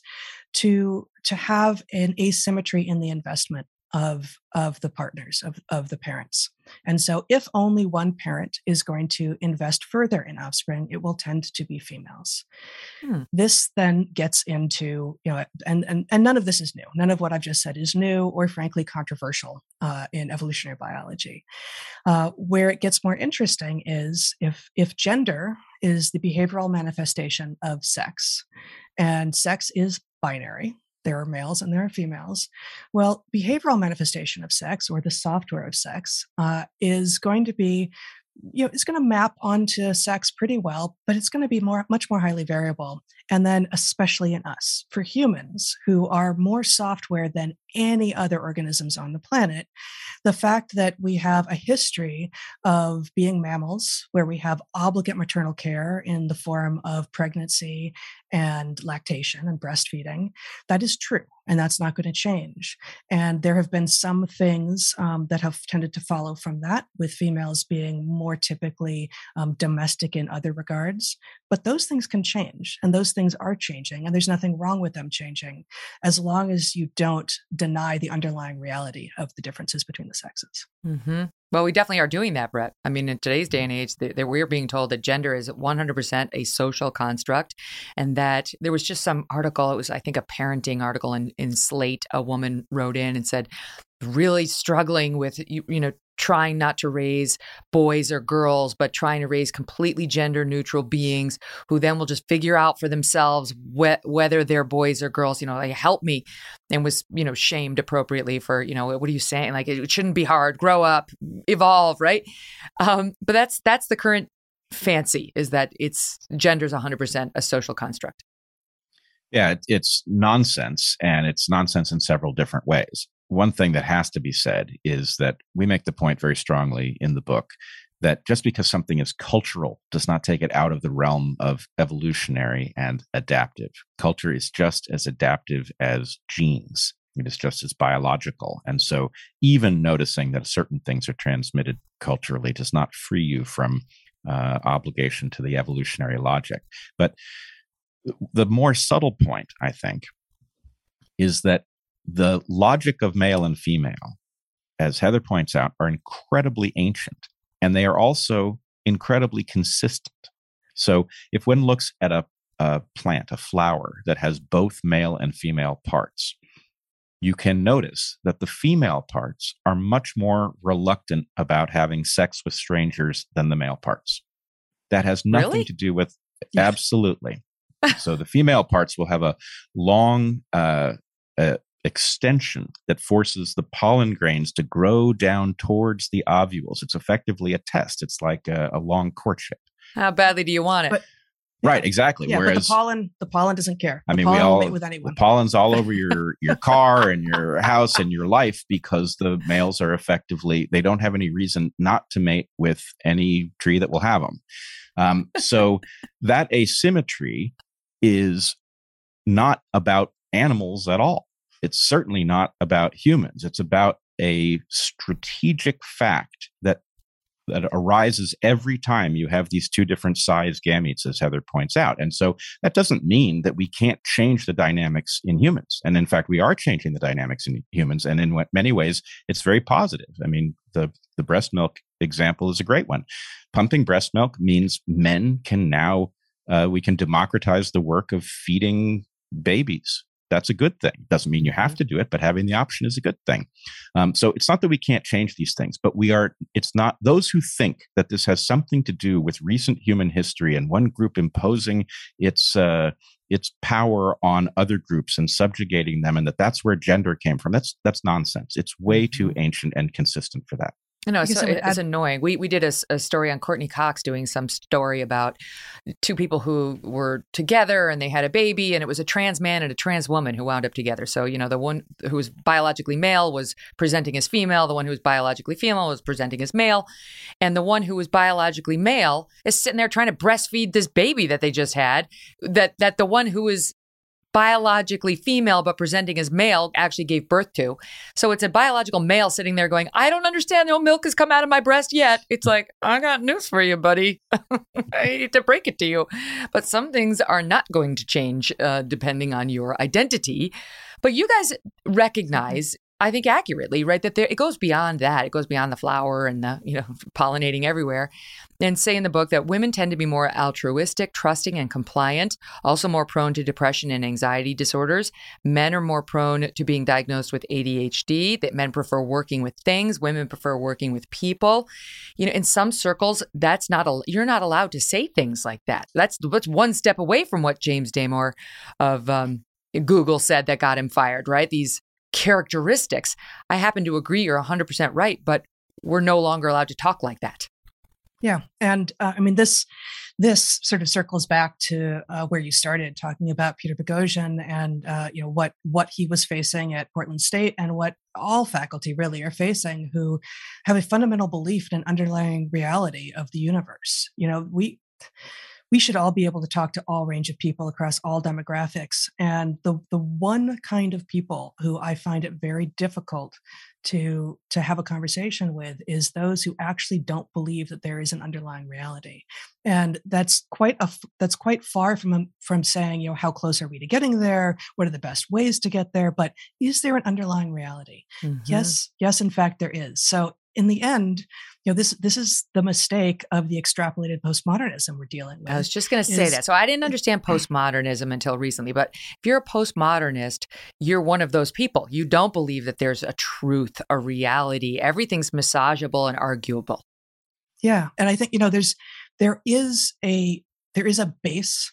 to, to have an asymmetry in the investment of, of the partners, of, of the parents. And so if only one parent is going to invest further in offspring, it will tend to be females. Hmm. This then gets into, you know, and, and, and none of this is new. None of what I've just said is new or frankly controversial uh, in evolutionary biology. Uh, where it gets more interesting is if, if gender is the behavioral manifestation of sex, and sex is binary, there are males and there are females. Well, behavioral manifestation of sex, or the software of sex, uh, is going to be, you know, it's going to map onto sex pretty well, but it's going to be more, much more highly variable. And then especially in us, for humans who are more software than any other organisms on the planet, the fact that we have a history of being mammals, where we have obligate maternal care in the form of pregnancy and lactation and breastfeeding, that is true. And that's not going to change. And there have been some things um, that have tended to follow from that, with females being more typically um, domestic in other regards. But those things can change, and those things are changing, and there's nothing wrong with them changing, as long as you don't deny the underlying reality of the differences between the sexes. Mm-hmm. Well, we definitely are doing that, Brett. I mean, in today's day and age, that we're being told that gender is one hundred percent a social construct, and that there was just some article, it was, I think, a parenting article in, in Slate. A woman wrote in and said, really struggling with, you, you know, trying not to raise boys or girls, but trying to raise completely gender neutral beings who then will just figure out for themselves wh- whether they're boys or girls, you know, like, help me. And was, you know, shamed appropriately for, you know, what are you saying? Like, it shouldn't be hard, grow up, evolve, right? Um, but that's, that's the current fancy, is that it's gender's one hundred percent a social construct. Yeah, it, it's nonsense, and it's nonsense in several different ways. One thing that has to be said is that we make the point very strongly in the book that just because something is cultural does not take it out of the realm of evolutionary and adaptive. Culture is just as adaptive as genes. It is just as biological. And so even noticing that certain things are transmitted culturally does not free you from uh, obligation to the evolutionary logic. But the more subtle point, I think, is that the logic of male and female, as Heather points out, are incredibly ancient, and they are also incredibly consistent. So if one looks at a, a plant, a flower that has both male and female parts, you can notice that the female parts are much more reluctant about having sex with strangers than the male parts. That has nothing Really? to do with, absolutely. So the female parts will have a long uh, uh, extension that forces the pollen grains to grow down towards the ovules. It's effectively a test. It's like a, a long courtship. How badly do you want it? But, right, exactly. Yeah, Whereas but the pollen, the pollen doesn't care. I The mean, pollen we all will mate with anyone. the pollen's all over your your car and your house and your life, because the males are effectively, they don't have any reason not to mate with any tree that will have them. Um, so that asymmetry is not about animals at all. It's certainly not about humans. It's about a strategic fact that that arises every time you have these two different size gametes, as Heather points out. And so that doesn't mean that we can't change the dynamics in humans. And in fact, we are changing the dynamics in humans. And in many ways, it's very positive. I mean, the, the breast milk example is a great one. Pumping breast milk means men can now, uh, we can democratize the work of feeding babies. That's a good thing. Doesn't mean you have to do it, but having the option is a good thing. Um, so it's not that we can't change these things, but we are, it's not those who think that this has something to do with recent human history and one group imposing its, uh, its power on other groups and subjugating them, and that that's where gender came from. That's, that's nonsense. It's way too ancient and consistent for that. No, it's, Because so, it would it's add- annoying. We we did a, s- a story on Courtney Cox doing some story about two people who were together and they had a baby, and it was a trans man and a trans woman who wound up together. So, you know, the one who was biologically male was presenting as female. The one who was biologically female was presenting as male. And the one who was biologically male is sitting there trying to breastfeed this baby that they just had, that that the one who was biologically female but presenting as male actually gave birth to. So it's a biological male sitting there going, I don't understand, no milk has come out of my breast yet. It's like, I got news for you, buddy. I hate to break it to you. But some things are not going to change uh, depending on your identity. But you guys recognize, I think accurately, right, that there, it goes beyond that. It goes beyond the flower and the, you know, pollinating everywhere. And say in the book that women tend to be more altruistic, trusting, and compliant, also more prone to depression and anxiety disorders. Men are more prone to being diagnosed with A D H D, that men prefer working with things, women prefer working with people. You know, in some circles, that's not, a, you're not allowed to say things like that. That's, that's one step away from what James Damore of um, Google said that got him fired, right? These characteristics. I happen to agree you're one hundred percent right, but we're no longer allowed to talk like that. Yeah. And uh, I mean, this this sort of circles back to uh, where you started talking about Peter Boghossian and, uh, you know, what what he was facing at Portland State and what all faculty really are facing who have a fundamental belief in an underlying reality of the universe. You know, we we should all be able to talk to all range of people across all demographics. And the the one kind of people who I find it very difficult to to have a conversation with is those who actually don't believe that there is an underlying reality. And that's quite a that's quite far from from saying, you know, how close are we to getting there? What are the best ways to get there? But is there an underlying reality? Mm-hmm. Yes, yes, in fact, there is. So in the end, you know, this this is the mistake of the extrapolated postmodernism we're dealing with. I was just going to say is, that. So I didn't understand postmodernism until recently. But if you're a postmodernist, you're one of those people. You don't believe that there's a truth, a reality. Everything's massageable and arguable. Yeah, and I think, you know, there's there is a there is a base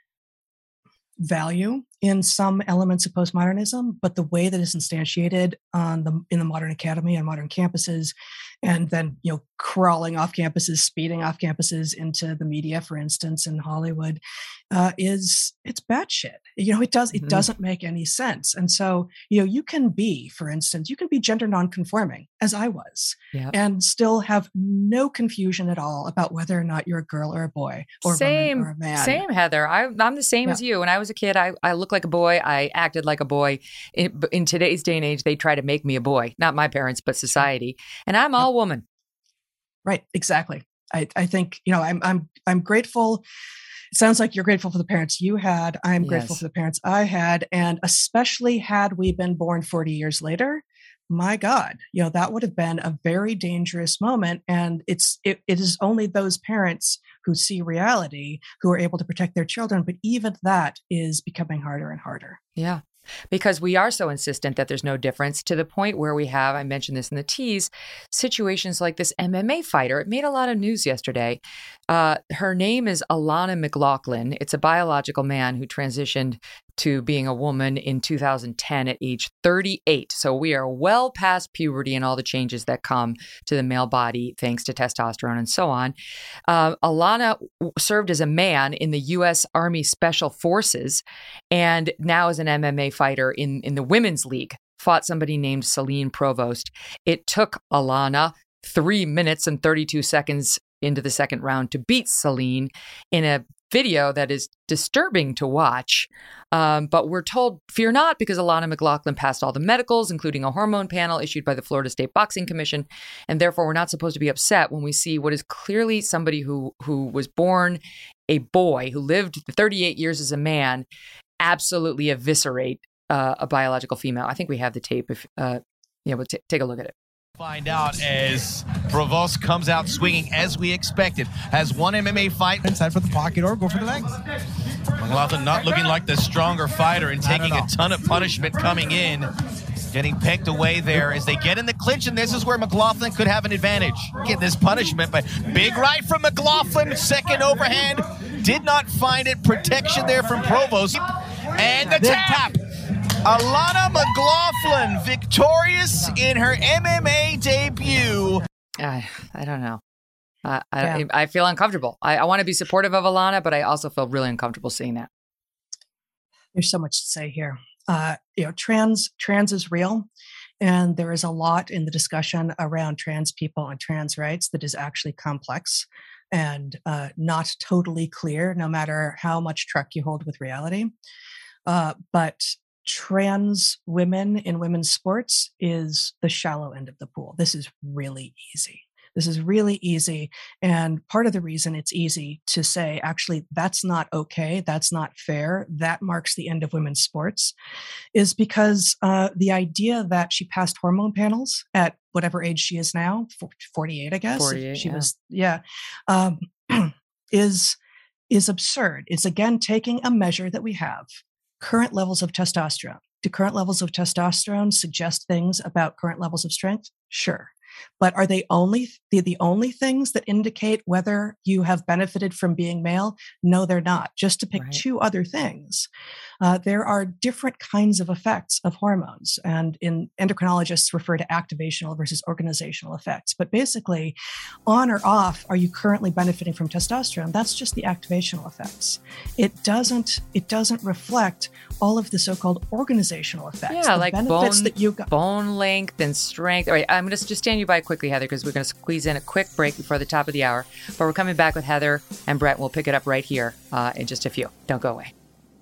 value in some elements of postmodernism, but the way that it's instantiated on the in the modern academy and modern campuses, and then, you know, crawling off campuses, speeding off campuses into the media, for instance, in Hollywood, uh, is it's batshit. You know, it does it mm-hmm. doesn't make any sense. And so, you know, you can be, for instance, you can be gender nonconforming, as I was, yep. and still have no confusion at all about whether or not you're a girl or a boy or same, a woman or a man. Same, Heather. I, I'm the same yeah. as you. When I was a kid, I, I looked like a boy. I acted like a boy. In, in today's day and age, they try to make me a boy. Not my parents, but society. And I'm all woman. Right. Exactly. I, I think, you know, I'm I'm I'm grateful. It sounds like you're grateful for the parents you had. I'm yes. grateful for the parents I had. And especially had we been born forty years later, my God, you know, that would have been a very dangerous moment. And it's it, it is only those parents who see reality who are able to protect their children. But even that is becoming harder and harder. Yeah. Because we are so insistent that there's no difference, to the point where we have, I mentioned this in the tease, situations like this M M A fighter. It made a lot of news yesterday. Uh, her name is Alana McLaughlin. It's a biological man who transitioned to being a woman in two thousand ten at age thirty-eight. So we are well past puberty and all the changes that come to the male body thanks to testosterone and so on. Uh, Alana served as a man in the U S Army Special Forces and now is an M M A fighter in, in the Women's League. Fought somebody named Celine Provost. It took Alana three minutes and thirty-two seconds into the second round to beat Celine in a video that is disturbing to watch. Um, but we're told, fear not, because Alana McLaughlin passed all the medicals, including a hormone panel issued by the Florida State Boxing Commission. And therefore, we're not supposed to be upset when we see what is clearly somebody who who was born a boy, who lived thirty-eight years as a man, absolutely eviscerate uh, a biological female. I think we have the tape. If uh, yeah, we'll t- take a look at it. Find out as Provost comes out swinging as we expected. Has one M M A fight inside for the pocket or go for the legs. McLaughlin not looking like the stronger fighter and taking a ton of punishment coming in. Getting pecked away there as they get in the clinch, and this is where McLaughlin could have an advantage. Get this punishment, but big right from McLaughlin. Second overhand. Did not find it. Protection there from Provost. And the tap. Alana McLaughlin victorious in her M M A debut. I, I don't know. Uh, I, Yeah. I feel uncomfortable. I, I want to be supportive of Alana, but I also feel really uncomfortable seeing that. There's so much to say here. Uh, you know, trans trans is real, and there is a lot in the discussion around trans people and trans rights that is actually complex and uh, not totally clear, no matter how much truck you hold with reality. Uh, but trans women in women's sports is the shallow end of the pool. This is really easy. This is really easy. And part of the reason it's easy to say, actually, that's not okay, that's not fair, that marks the end of women's sports, is because uh, the idea that she passed hormone panels at whatever age she is now, forty-eight, I guess. forty-eight, she yeah. was, yeah, um, is is absurd. It's again taking a measure that we have, current levels of testosterone. Do current levels of testosterone suggest things about current levels of strength? Sure. But are they only the, the only things that indicate whether you have benefited from being male? No, they're not. Just to pick Right. two other things, uh, there are different kinds of effects of hormones, and in endocrinologists refer to activational versus organizational effects. But basically, on or off, are you currently benefiting from testosterone? That's just the activational effects. It doesn't. It doesn't reflect all of the so-called organizational effects. Yeah, the like benefits bone, that you got. bone length and strength. All right, I'm going to just stand you by quickly, Heather, because we're going to squeeze in a quick break before the top of the hour. But we're coming back with Heather and Brett. We'll pick it up right here uh, in just a few. Don't go away.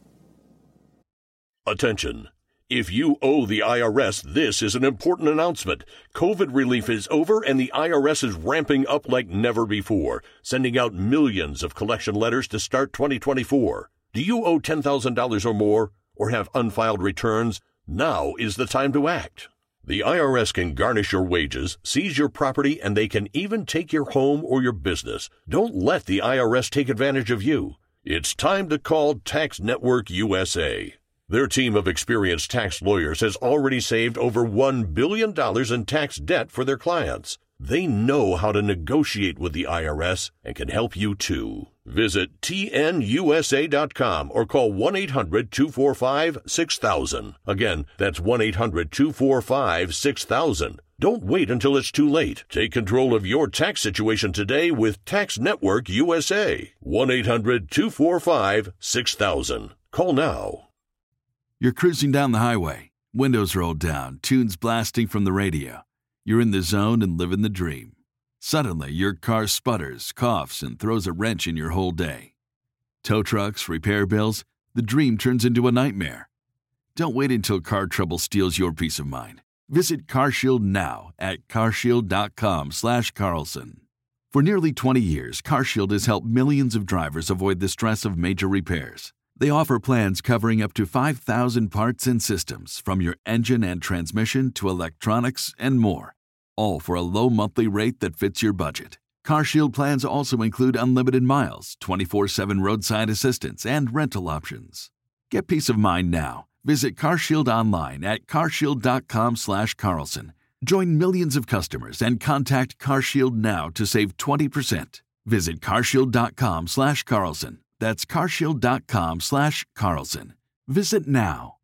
Attention. If you owe the I R S, this is an important announcement. COVID relief is over and the I R S is ramping up like never before, sending out millions of collection letters to start twenty twenty-four. Do you owe ten thousand dollars or more or have unfiled returns? Now is the time to act. The I R S can garnish your wages, seize your property, and they can even take your home or your business. Don't let the I R S take advantage of you. It's time to call Tax Network U S A. Their team of experienced tax lawyers has already saved over one billion dollars in tax debt for their clients. They know how to negotiate with the I R S and can help you too. Visit T N U S A dot com or call one eight hundred two four five six thousand. Again, that's one eight hundred two four five six thousand. Don't wait until it's too late. Take control of your tax situation today with Tax Network U S A. one eight hundred two four five six thousand. Call now. You're cruising down the highway, windows rolled down, tunes blasting from the radio. You're in the zone and living the dream. Suddenly, your car sputters, coughs, and throws a wrench in your whole day. Tow trucks, repair bills, the dream turns into a nightmare. Don't wait until car trouble steals your peace of mind. Visit CarShield now at carshield.com slash Carlson. For nearly twenty years, CarShield has helped millions of drivers avoid the stress of major repairs. They offer plans covering up to five thousand parts and systems, from your engine and transmission to electronics and more, all for a low monthly rate that fits your budget. CarShield plans also include unlimited miles, twenty-four seven roadside assistance, and rental options. Get peace of mind now. Visit CarShield online at carshield.com slash Carlson. Join millions of customers and contact CarShield now to save twenty percent. Visit carshield.com slash Carlson. That's carshield.com slash Carlson. Visit now.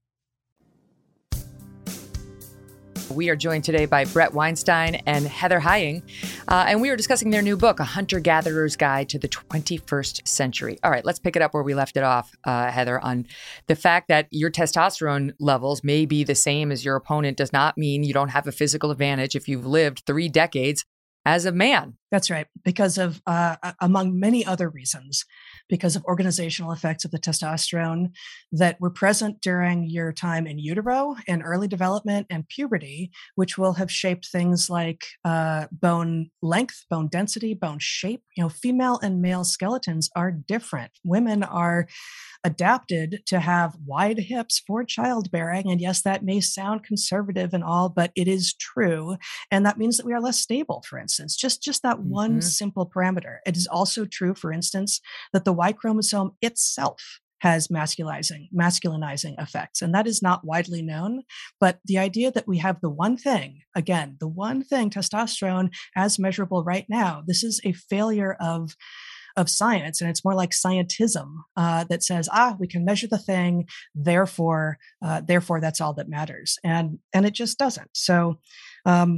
We are joined today by Brett Weinstein and Heather Hying, uh, and we are discussing their new book, A Hunter-Gatherer's Guide to the twenty-first Century. All right, let's pick it up where we left it off, uh, Heather, on the fact that your testosterone levels may be the same as your opponent does not mean you don't have a physical advantage if you've lived three decades as a man. That's right. Because of, uh, among many other reasons, because of organizational effects of the testosterone that were present during your time in utero and early development and puberty, which will have shaped things like uh, bone length, bone density, bone shape. You know, female and male skeletons are different. Women are adapted to have wide hips for childbearing. And yes, that may sound conservative and all, but it is true. And that means that we are less stable, for instance, just, just that mm-hmm. one simple parameter. It is also true, for instance, that the Y chromosome itself has masculinizing, masculinizing effects. And that is not widely known. But the idea that we have the one thing, again, the one thing, testosterone as measurable right now, this is a failure of of science, and it's more like scientism uh, that says, ah, we can measure the thing, therefore, uh, therefore, that's all that matters, and and it just doesn't. So, um,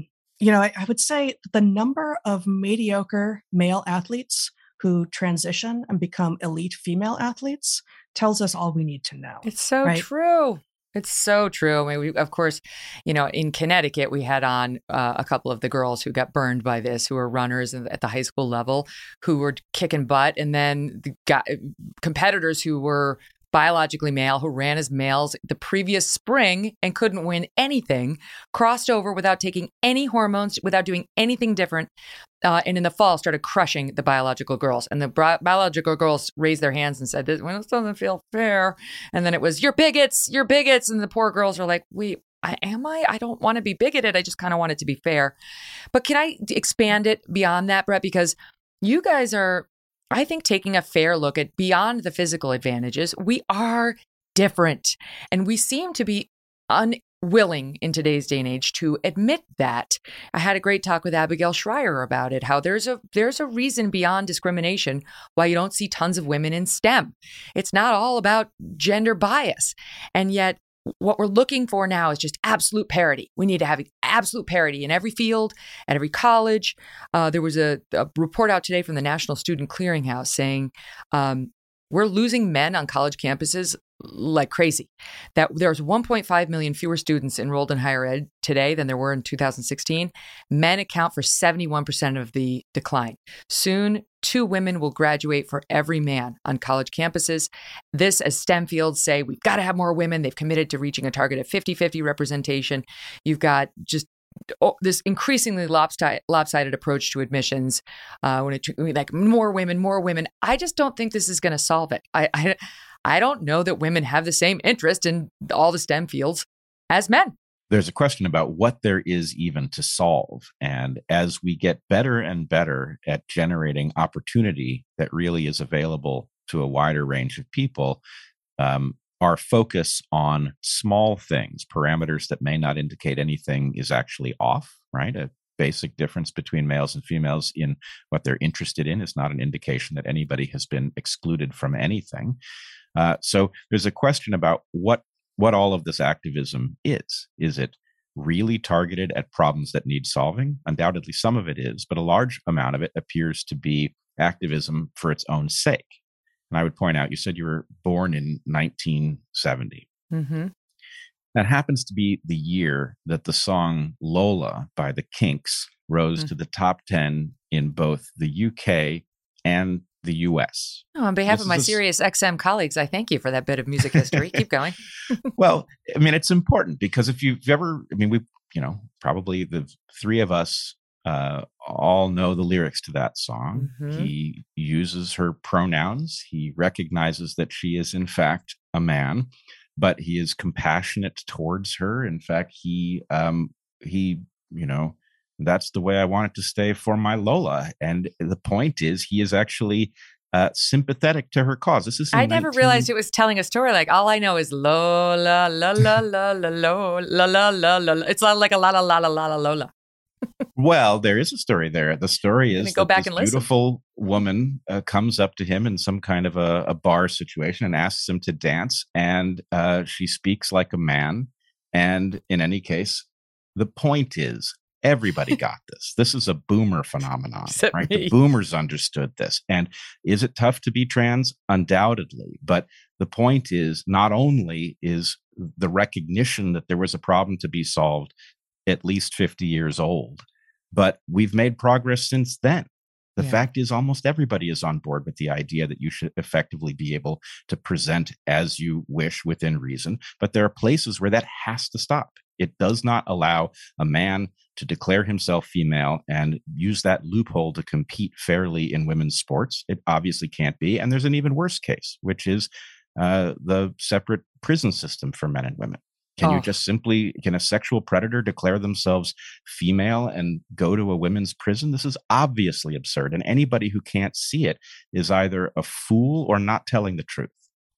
you know, I, I would say the number of mediocre male athletes who transition and become elite female athletes tells us all we need to know. It's so right? true. It's so true. I mean, we, of course, you know, in Connecticut, we had on uh, a couple of the girls who got burned by this, who were runners at the high school level, who were kicking butt, and then the guy, competitors who were biologically male, who ran as males the previous spring and couldn't win anything, crossed over without taking any hormones, without doing anything different. Uh, and in the fall, started crushing the biological girls. And the bi- biological girls raised their hands and said, this, well, this doesn't feel fair. And then it was, you're bigots, you're bigots. And the poor girls are like, wait, I, am I? I don't want to be bigoted. I just kind of want it to be fair. But can I expand it beyond that, Brett? Because you guys are, I think, taking a fair look at beyond the physical advantages. We are different. And we seem to be unwilling in today's day and age to admit that. I had a great talk with Abigail Schreier about it, how there's a there's a reason beyond discrimination why you don't see tons of women in STEM. It's not all about gender bias. And yet what we're looking for now is just absolute parity. We need to have absolute parity in every field, at every college. Uh, there was a, a report out today from the National Student Clearinghouse saying um, we're losing men on college campuses like crazy. That there's one point five million fewer students enrolled in higher ed today than there were in two thousand sixteen. Men account for seventy-one percent of the decline. Soon, two women will graduate for every man on college campuses. This, as STEM fields say, we've got to have more women. They've committed to reaching a target of fifty-fifty representation. You've got just oh, this increasingly lopsided, lopsided approach to admissions. Uh, when it like more women, more women. I just don't think this is going to solve it. I, I I don't know that women have the same interest in all the STEM fields as men. There's a question about what there is even to solve. And as we get better and better at generating opportunity that really is available to a wider range of people, um, our focus on small things, parameters that may not indicate anything, is actually off, right? A basic difference between males and females in what they're interested in is not an indication that anybody has been excluded from anything. Uh, so there's a question about what what all of this activism is. Is it really targeted at problems that need solving? Undoubtedly, some of it is, but a large amount of it appears to be activism for its own sake. And I would point out, you said you were born in nineteen seventy. Mm-hmm. That happens to be the year that the song Lola by the Kinks rose mm-hmm. to the top ten in both the U K and the U S. Oh, on behalf this of my a... Sirius X M colleagues, I thank you for that bit of music history. Keep going. Well, I mean, it's important because if you've ever, I mean, we, you know, probably the three of us uh, all know the lyrics to that song. Mm-hmm. He uses her pronouns. He recognizes that she is, in fact, a man, but he is compassionate towards her. In fact, he, um, he, you know, that's the way I want it to stay for my Lola. And the point is, he is actually uh, sympathetic to her cause. This is I never nineteen realized it was telling a story. Like, all I know is Lola, la, la, la, la, la, la, la, la, la. It's like a la, la, la, la, la, la, Lola. Well, there is a story there. The story is go that back this and listen. beautiful woman uh, comes up to him in some kind of a, a bar situation and asks him to dance. And uh, she speaks like a man. And in any case, the point is, everybody got this. This is a boomer phenomenon, Except right? me. The boomers understood this. And is it tough to be trans? Undoubtedly. But the point is, not only is the recognition that there was a problem to be solved at least fifty years old, but we've made progress since then. The Yeah. fact is, almost everybody is on board with the idea that you should effectively be able to present as you wish within reason. But there are places where that has to stop. It does not allow a man to declare himself female and use that loophole to compete fairly in women's sports. It obviously can't be. And there's an even worse case, which is uh, the separate prison system for men and women. Can Oh. you just simply, can a sexual predator declare themselves female and go to a women's prison? This is obviously absurd. And anybody who can't see it is either a fool or not telling the truth.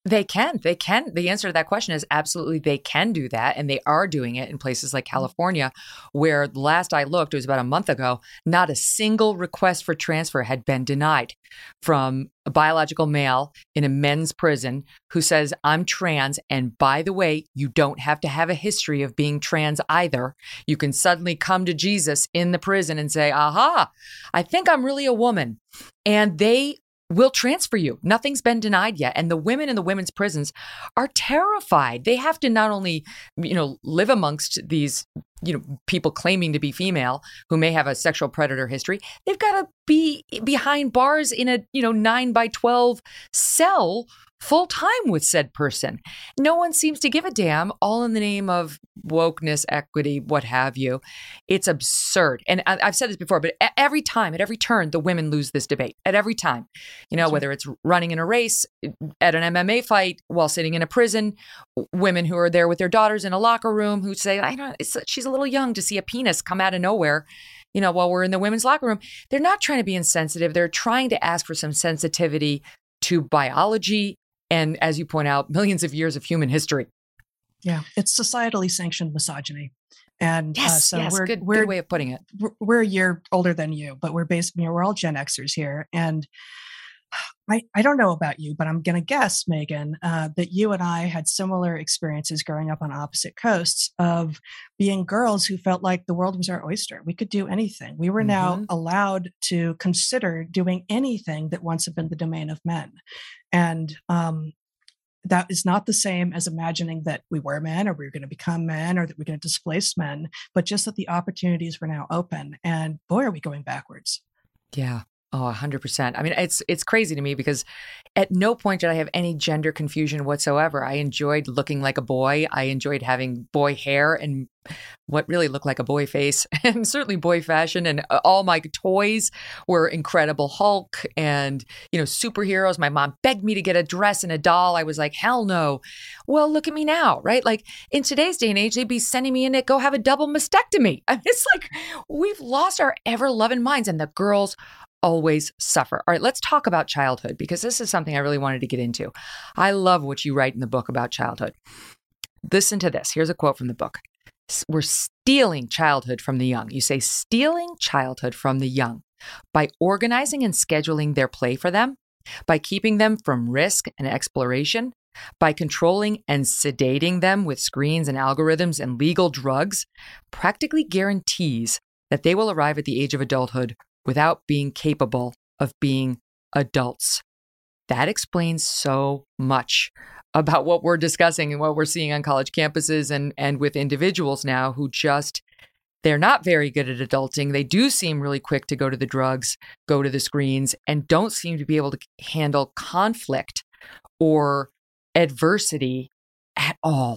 They can. They can. The answer to that question is absolutely they can do that. And they are doing it in places like California, where the last I looked, it was about a month ago, not a single request for transfer had been denied from a biological male in a men's prison who says, I'm trans. And by the way, you don't have to have a history of being trans either. You can suddenly come to Jesus in the prison and say, aha, I think I'm really a woman. And they will transfer you. Nothing's been denied yet. And the women in the women's prisons are terrified. They have to not only, you know, live amongst these, you know, people claiming to be female who may have a sexual predator history. They've got to be behind bars in a, you know, nine by twelve cell full time with said person. No one seems to give a damn, all in the name of wokeness, equity, what have you. It's absurd. And I, I've said this before, but every time, at every turn, the women lose this debate. At every time, you know, whether it's running in a race, at an M M A fight, while sitting in a prison, women who are there with their daughters in a locker room who say, I don't, it's, she's a little young to see a penis come out of nowhere. You know, while we're in the women's locker room, they're not trying to be insensitive. They're trying to ask for some sensitivity to biology, and as you point out, millions of years of human history. Yeah, it's societally sanctioned misogyny. And yes, uh, so yes, we're, good, we're, good way of putting it. We're, we're a year older than you, but we're basically, you know, we're all Gen Xers here. And I, I don't know about you, but I'm going to guess, Megan, uh, that you and I had similar experiences growing up on opposite coasts of being girls who felt like the world was our oyster. We could do anything. We were mm-hmm. now allowed to consider doing anything that once had been the domain of men. And um, that is not the same as imagining that we were men or we were going to become men or that we're going to displace men, but just that the opportunities were now open. And boy, are we going backwards. Yeah. Oh, one hundred percent. I mean, it's it's crazy to me because at no point did I have any gender confusion whatsoever. I enjoyed looking like a boy. I enjoyed having boy hair and what really looked like a boy face, and certainly boy fashion. And all my toys were Incredible Hulk and, you know, superheroes. My mom begged me to get a dress and a doll. I was like, hell no. Well, look at me now, right? Like in today's day and age, they'd be sending me in to go have a double mastectomy. I mean, it's like we've lost our ever-loving minds, and the girls always suffer. All right, let's talk about childhood, because this is something I really wanted to get into. I love what you write in the book about childhood. Listen to this. Here's a quote from the book. We're stealing childhood from the young. You say stealing childhood from the young by organizing and scheduling their play for them, by keeping them from risk and exploration, by controlling and sedating them with screens and algorithms and legal drugs, practically guarantees that they will arrive at the age of adulthood without being capable of being adults. That explains so much about what we're discussing and what we're seeing on college campuses and, and with individuals now who just, they're not very good at adulting. They do seem really quick to go to the drugs, go to the screens, and don't seem to be able to handle conflict or adversity at all.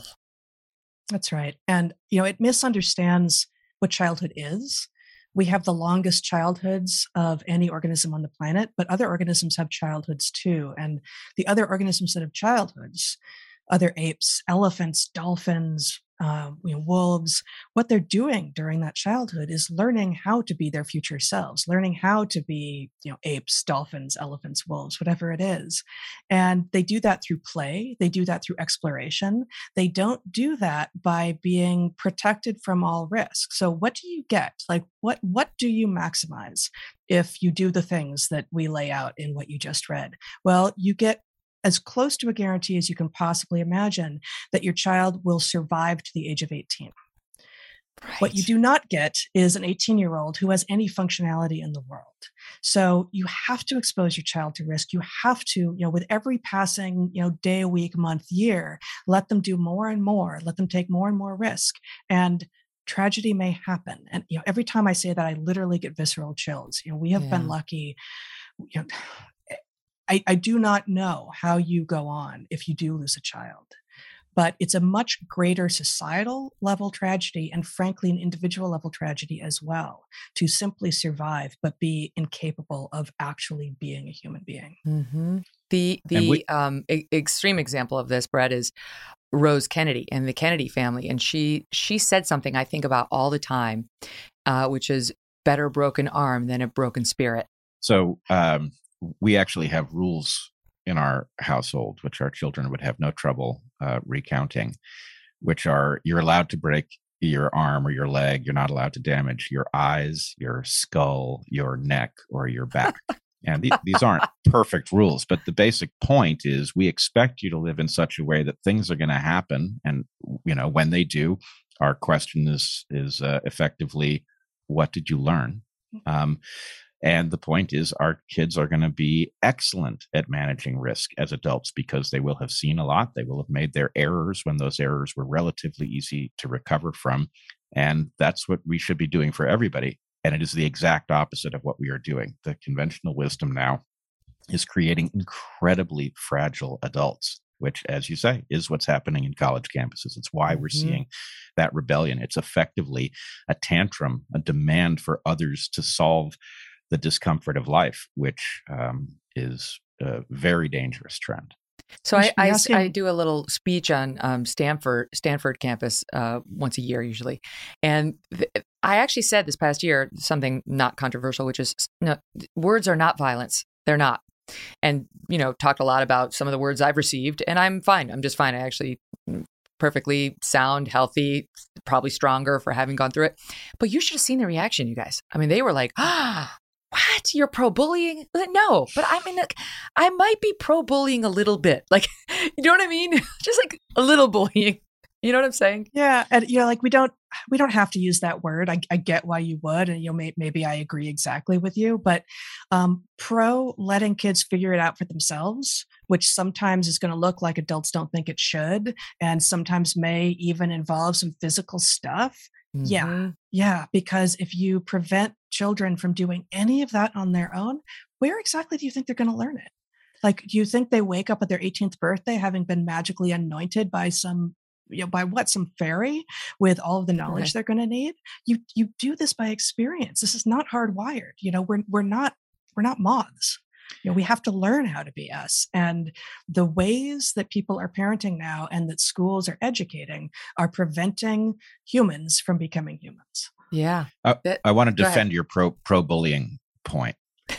That's right. And, you know, it misunderstands what childhood is. We have the longest childhoods of any organism on the planet, but other organisms have childhoods too. And the other organisms that have childhoods, other apes, elephants, dolphins, uh, you know, wolves, what they're doing during that childhood is learning how to be their future selves, learning how to be, you know, apes, dolphins, elephants, wolves, whatever it is. And they do that through play. They do that through exploration. They don't do that by being protected from all risk. So what do you get? Like, what, what do you maximize if you do the things that we lay out in what you just read? Well, you get as close to a guarantee as you can possibly imagine that your child will survive to the age of eighteen. Right. What you do not get is an eighteen-year-old who has any functionality in the world. So you have to expose your child to risk. You have to, you know, with every passing, you know, day, week, month, year, let them do more and more, let them take more and more risk. And tragedy may happen. And, you know, every time I say that, I literally get visceral chills. You know, we have yeah. been lucky, you know, I, I do not know how you go on if you do lose a child, but it's a much greater societal level tragedy and frankly, an individual level tragedy as well, to simply survive, but be incapable of actually being a human being. Mm-hmm. The the we- um, e- extreme example of this, Brett, is Rose Kennedy and the Kennedy family. And she she said something I think about all the time, uh, which is better a broken arm than a broken spirit. So, um, we actually have rules in our household, which our children would have no trouble uh, recounting, which are you're allowed to break your arm or your leg. You're not allowed to damage your eyes, your skull, your neck, or your back. And th- these aren't perfect rules, but the basic point is we expect you to live in such a way that things are going to happen. And, you know, when they do, our question is, is uh, effectively, what did you learn? Um, and the point is our kids are going to be excellent at managing risk as adults because they will have seen a lot. They will have made their errors when those errors were relatively easy to recover from. And that's what we should be doing for everybody. And it is the exact opposite of what we are doing. The conventional wisdom now is creating incredibly fragile adults, which, as you say, is what's happening in college campuses. It's why we're mm-hmm. seeing that rebellion. It's effectively a tantrum, a demand for others to solve the discomfort of life, which um, is a very dangerous trend. So I, I, I do a little speech on um, Stanford Stanford campus uh, once a year usually, and th- I actually said this past year something not controversial, which is no, words are not violence. They're not, and you know talked a lot about some of the words I've received, and I'm fine. I'm just fine. I actually perfectly sound, healthy, probably stronger for having gone through it. But you should have seen the reaction, you guys. I mean, they were like, ah. What? You're pro-bullying? No, but I mean, like, I might be pro-bullying a little bit. Like, you know what I mean? Just like a little bullying. You know what I'm saying? Yeah. And, you know, like we don't, we don't have to use that word. I, I get why you would. And, you know, may, maybe I agree exactly with you, but um, pro letting kids figure it out for themselves, which sometimes is going to look like adults don't think it should. And sometimes may even involve some physical stuff. Mm-hmm. Yeah. Yeah. Because if you prevent children from doing any of that on their own, where exactly do you think they're going to learn it? Like, do you think they wake up at their eighteenth birthday having been magically anointed by some, you know, by what, some fairy with all of the knowledge right. they're going to need? You you do this by experience. This is not hardwired. You know, we're we're not we're not moths. You know, we have to learn how to be us. And the ways that people are parenting now and that schools are educating are preventing humans from becoming humans. Yeah. Uh, I want to defend your pro pro bullying point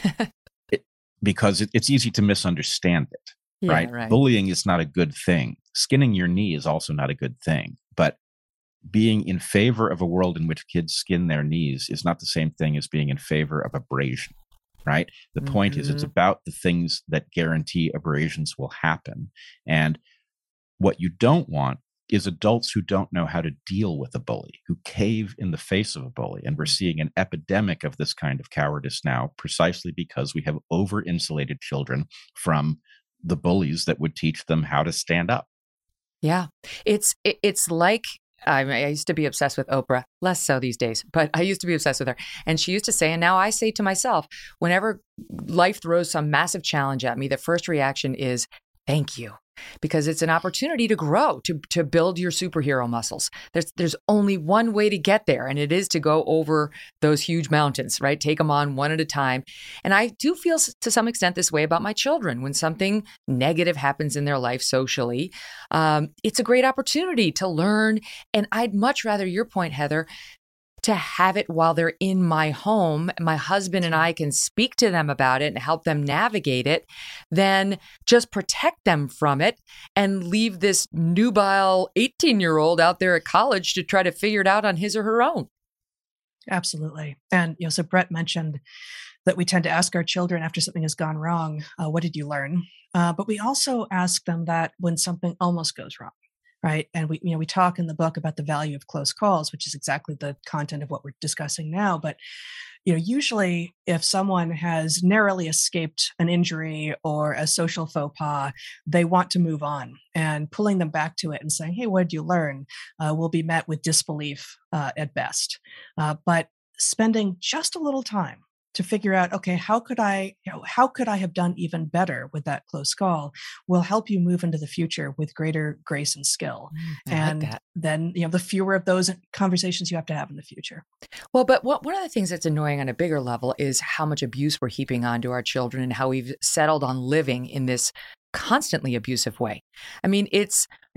it, because it, it's easy to misunderstand it, yeah, right? right? Bullying is not a good thing. Skinning your knee is also not a good thing. But being in favor of a world in which kids skin their knees is not the same thing as being in favor of abrasion. Right. The mm-hmm. point is, it's about the things that guarantee abrasions will happen. And what you don't want is adults who don't know how to deal with a bully, who cave in the face of a bully. And we're seeing an epidemic of this kind of cowardice now, precisely because we have over-insulated children from the bullies that would teach them how to stand up. Yeah, it's it's like, I, I used to be obsessed with Oprah, less so these days, but I used to be obsessed with her. And she used to say, and now I say to myself, whenever life throws some massive challenge at me, the first reaction is, thank you. Because it's an opportunity to grow, to to build your superhero muscles. There's there's only one way to get there, and it is to go over those huge mountains, right? Take them on one at a time. And I do feel to some extent this way about my children. When something negative happens in their life socially, um, it's a great opportunity to learn. And I'd much rather, your point, Heather, to have it while they're in my home, my husband and I can speak to them about it and help them navigate it, than just protect them from it and leave this nubile eighteen-year-old out there at college to try to figure it out on his or her own. Absolutely. And, you know, so Brett mentioned that we tend to ask our children after something has gone wrong, uh, what did you learn? Uh, but we also ask them that when something almost goes wrong. Right. And we, you know, we talk in the book about the value of close calls, which is exactly the content of what we're discussing now. But, you know, usually if someone has narrowly escaped an injury or a social faux pas, they want to move on, and pulling them back to it and saying, hey, what did you learn? Uh, will be met with disbelief uh, at best. Uh, but spending just a little time to figure out, okay, how could I, you know, how could I have done even better with that close call, will help you move into the future with greater grace and skill. Mm, and like that. Then, you know, the fewer of those conversations you have to have in the future. Well, but what, one of the things that's annoying on a bigger level is how much abuse we're heaping onto our children and how we've settled on living in this constantly abusive way. I mean, it's, yeah.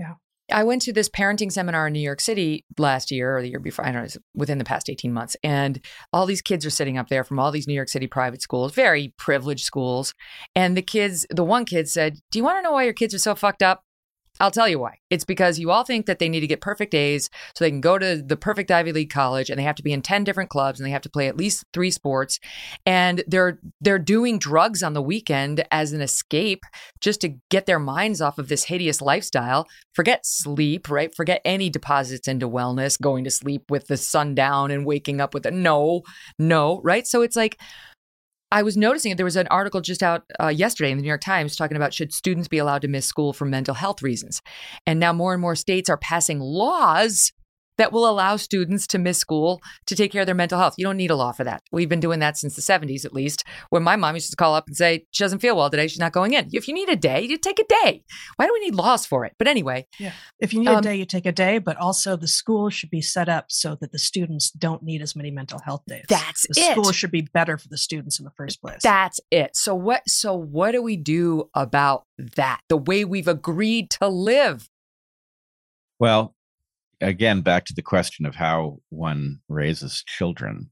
I went to this parenting seminar in New York City last year or the year before, I don't know, it was within the past eighteen months. And all these kids are sitting up there from all these New York City private schools, very privileged schools. And the kids, the one kid said, do you want to know why your kids are so fucked up? I'll tell you why. It's because you all think that they need to get perfect A's so they can go to the perfect Ivy League college, and they have to be in ten different clubs, and they have to play at least three sports. And they're they're doing drugs on the weekend as an escape just to get their minds off of this hideous lifestyle. Forget sleep, right? Forget any deposits into wellness, going to sleep with the sun down and waking up with a no, no, right? So it's like, I was noticing there was an article just out uh, yesterday in the New York Times talking about should students be allowed to miss school for mental health reasons. And now more and more states are passing laws that will allow students to miss school to take care of their mental health. You don't need a law for that. We've been doing that since the seventies, at least, when my mom used to call up and say, she doesn't feel well today, she's not going in. If you need a day, you take a day. Why do we need laws for it? But anyway. Yeah. If you need um, a day, you take a day, but also the school should be set up so that the students don't need as many mental health days. That's the it. The school should be better for the students in the first place. That's it. So what, so what do we do about that? The way we've agreed to live? Well, again, back to the question of how one raises children,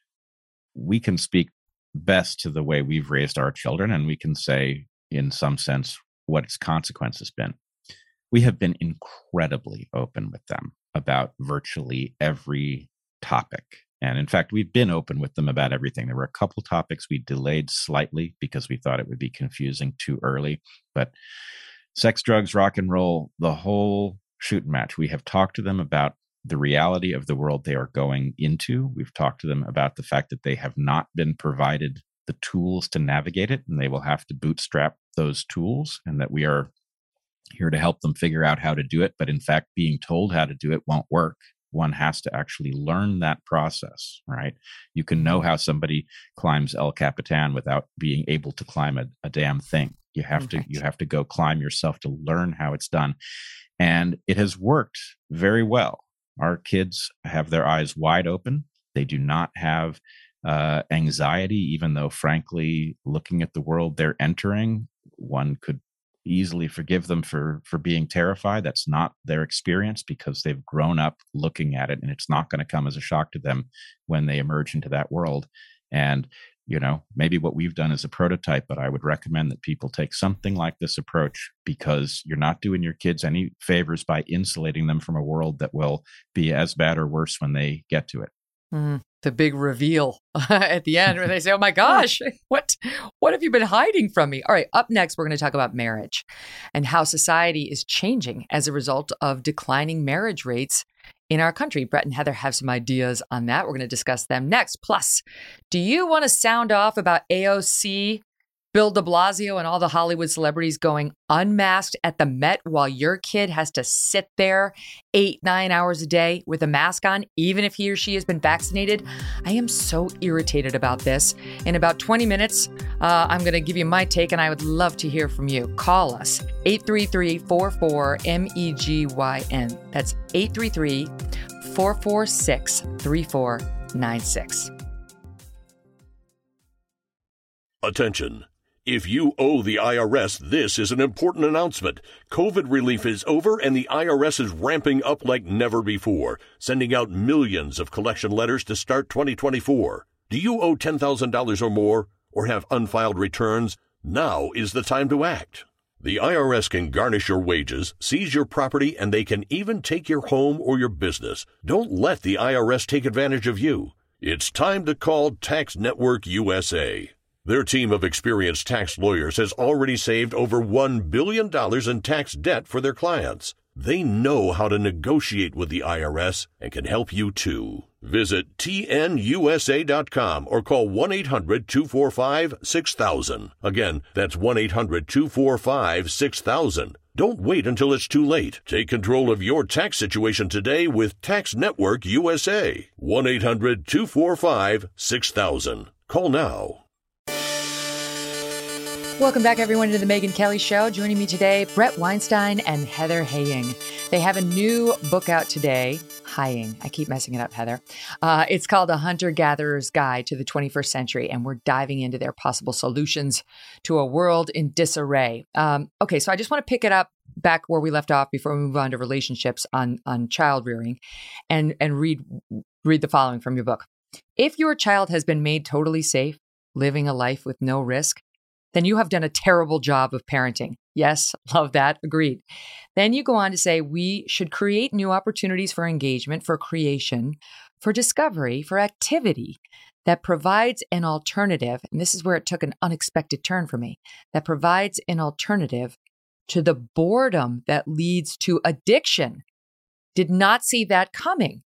we can speak best to the way we've raised our children, and we can say, in some sense, what its consequence has been. We have been incredibly open with them about virtually every topic. And in fact, we've been open with them about everything. There were a couple topics we delayed slightly because we thought it would be confusing too early. But sex, drugs, rock and roll, the whole shooting match. We have talked to them about the reality of the world they are going into. We've talked to them about the fact that they have not been provided the tools to navigate it, and they will have to bootstrap those tools, and that we are here to help them figure out how to do it. But in fact, being told how to do it won't work. One has to actually learn that process, right? You can know how somebody climbs El Capitan without being able to climb a, a damn thing. You have right. to you have to go climb yourself to learn how it's done. And it has worked very well. Our kids have their eyes wide open. They do not have uh, anxiety, even though, frankly, looking at the world they're entering, one could easily forgive them for, for being terrified. That's not their experience because they've grown up looking at it, and it's not going to come as a shock to them when they emerge into that world. And you know, maybe what we've done is a prototype, but I would recommend that people take something like this approach, because you're not doing your kids any favors by insulating them from a world that will be as bad or worse when they get to it. Mm, the big reveal at the end where they say, oh my gosh, what, what have you been hiding from me? All right, up next, we're going to talk about marriage and how society is changing as a result of declining marriage rates in our country. Brett and Heather have some ideas on that. We're going to discuss them next. Plus, do you want to sound off about A O C, Bill de Blasio, and all the Hollywood celebrities going unmasked at the Met while your kid has to sit there eight, nine hours a day with a mask on, even if he or she has been vaccinated? I am so irritated about this. In about twenty minutes, uh, I'm going to give you my take, and I would love to hear from you. Call us, eight three three, four four, M E G Y N. That's eight three three, four four six, three four nine six. Attention. If you owe the I R S, this is an important announcement. COVID relief is over, and the I R S is ramping up like never before, sending out millions of collection letters to start twenty twenty-four. Do you owe ten thousand dollars or more, or have unfiled returns? Now is the time to act. The I R S can garnish your wages, seize your property, and they can even take your home or your business. Don't let the I R S take advantage of you. It's time to call Tax Network U S A. Their team of experienced tax lawyers has already saved over one billion dollars in tax debt for their clients. They know how to negotiate with the I R S and can help you too. Visit T N U S A dot com or call one eight hundred, two four five, six thousand. Again, that's one eight hundred, two four five, six thousand. Don't wait until it's too late. Take control of your tax situation today with Tax Network U S A. one eight hundred, two four five, six thousand. Call now. Welcome back, everyone, to the Megyn Kelly Show. Joining me today, Brett Weinstein and Heather Heying. They have a new book out today. Heying. I keep messing it up, Heather. Uh, it's called A Hunter-Gatherer's Guide to the twenty-first Century, and we're diving into their possible solutions to a world in disarray. Um, okay, so I just want to pick it up back where we left off before we move on to relationships on on child rearing, and and read read the following from your book. If your child has been made totally safe, living a life with no risk, then you have done a terrible job of parenting. Yes, love that. Agreed. Then you go on to say we should create new opportunities for engagement, for creation, for discovery, for activity that provides an alternative. And this is where it took an unexpected turn for me, that provides an alternative to the boredom that leads to addiction. Did not see that coming.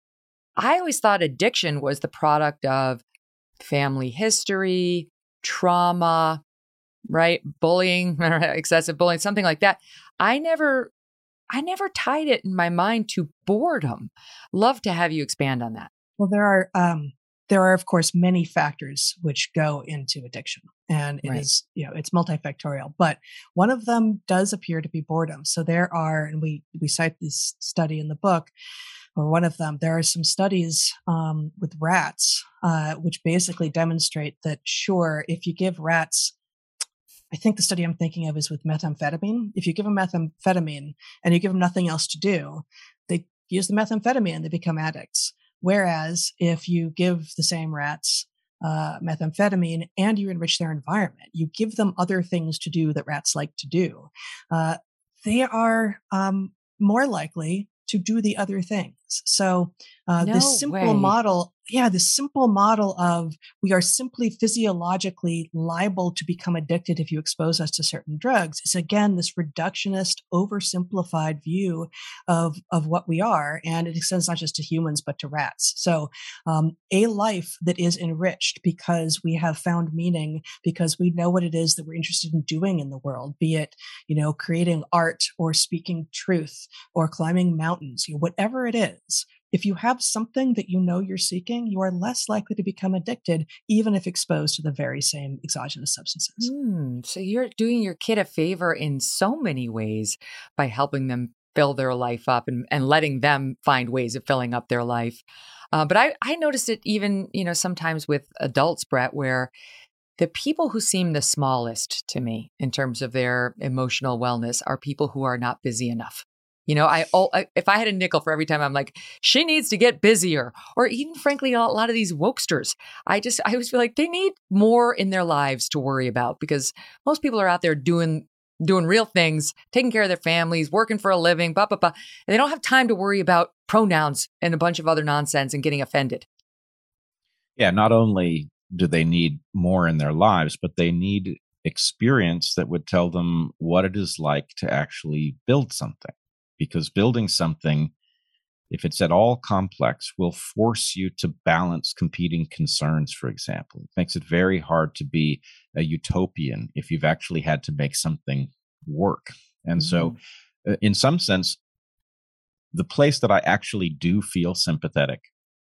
I always thought addiction was the product of family history, trauma, right? Bullying, excessive bullying, something like that. I never, I never tied it in my mind to boredom. Love to have you expand on that. Well, there are, um, there are, of course, many factors which go into addiction, and it right. is, you know, it's multifactorial, but one of them does appear to be boredom. So there are, and we, we cite this study in the book, or one of them, there are some studies um, with rats, uh, which basically demonstrate that, sure, if you give rats, I think the study I'm thinking of is with methamphetamine. If you give them methamphetamine and you give them nothing else to do, they use the methamphetamine and they become addicts. Whereas if you give the same rats uh, methamphetamine and you enrich their environment, you give them other things to do that rats like to do, uh, they are um, more likely to do the other things. So uh, no this simple way. model, yeah, this simple model of we are simply physiologically liable to become addicted if you expose us to certain drugs is, again, this reductionist, oversimplified view of, of what we are. And it extends not just to humans, but to rats. So um, a life that is enriched because we have found meaning, because we know what it is that we're interested in doing in the world, be it, you know, creating art or speaking truth or climbing mountains, you know, whatever it is. If you have something that you know you're seeking, you are less likely to become addicted, even if exposed to the very same exogenous substances. Hmm. So you're doing your kid a favor in so many ways by helping them fill their life up and, and letting them find ways of filling up their life. Uh, but I, I noticed it even, you know, sometimes with adults, Brett, where the people who seem the smallest to me in terms of their emotional wellness are people who are not busy enough. You know, I, if I had a nickel for every time I'm like, she needs to get busier, or even frankly, a lot of these wokesters, I just, I always feel like they need more in their lives to worry about, because most people are out there doing, doing real things, taking care of their families, working for a living, blah, blah, blah. And they don't have time to worry about pronouns and a bunch of other nonsense and getting offended. Yeah. Not only do they need more in their lives, but they need experience that would tell them what it is like to actually build something. Because building something, if it's at all complex, will force you to balance competing concerns, for example. It makes it very hard to be a utopian if you've actually had to make something work. And mm-hmm. so, uh, in some sense, the place that I actually do feel sympathetic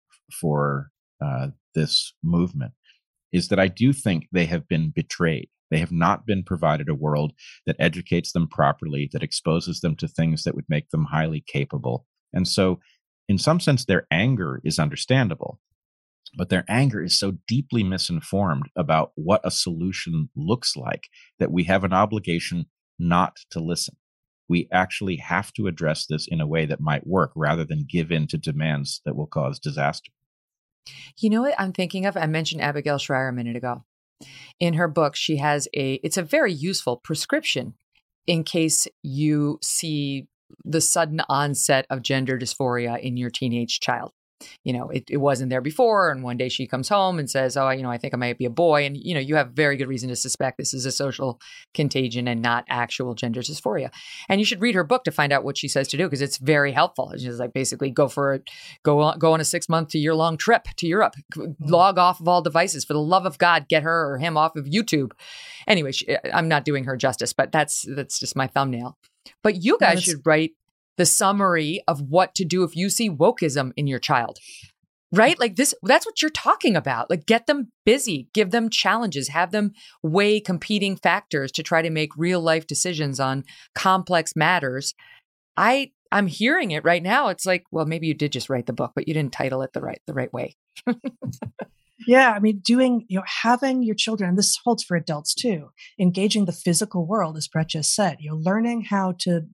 for uh, this movement is that I do think they have been betrayed. They have not been provided a world that educates them properly, that exposes them to things that would make them highly capable. And so, in some sense, their anger is understandable, but their anger is so deeply misinformed about what a solution looks like that we have an obligation not to listen. We actually have to address this in a way that might work rather than give in to demands that will cause disaster. You know what I'm thinking of? I mentioned Abigail Shrier a minute ago. In her book, she has a, it's a very useful prescription in case you see the sudden onset of gender dysphoria in your teenage child. You know, it, it wasn't there before. And one day she comes home and says, oh, you know, I think I might be a boy. And, you know, you have very good reason to suspect this is a social contagion and not actual gender dysphoria. And you should read her book to find out what she says to do, because it's very helpful. She's like, basically go for it, go on, go on a six month to year long trip to Europe, log off of all devices. For the love of God, get her or him off of YouTube. Anyway, she, I'm not doing her justice, but that's, that's just my thumbnail. But you guys yes. should write the summary of what to do if you see wokeism in your child, right? Like this, that's what you're talking about. Like get them busy, give them challenges, have them weigh competing factors to try to make real life decisions on complex matters. I, I'm hearing it right now. It's like, well, maybe you did just write the book, but you didn't title it the right, the right way. Yeah, I mean, doing, you know, having your children, and this holds for adults too, engaging the physical world, as Brett just said, you know, learning how to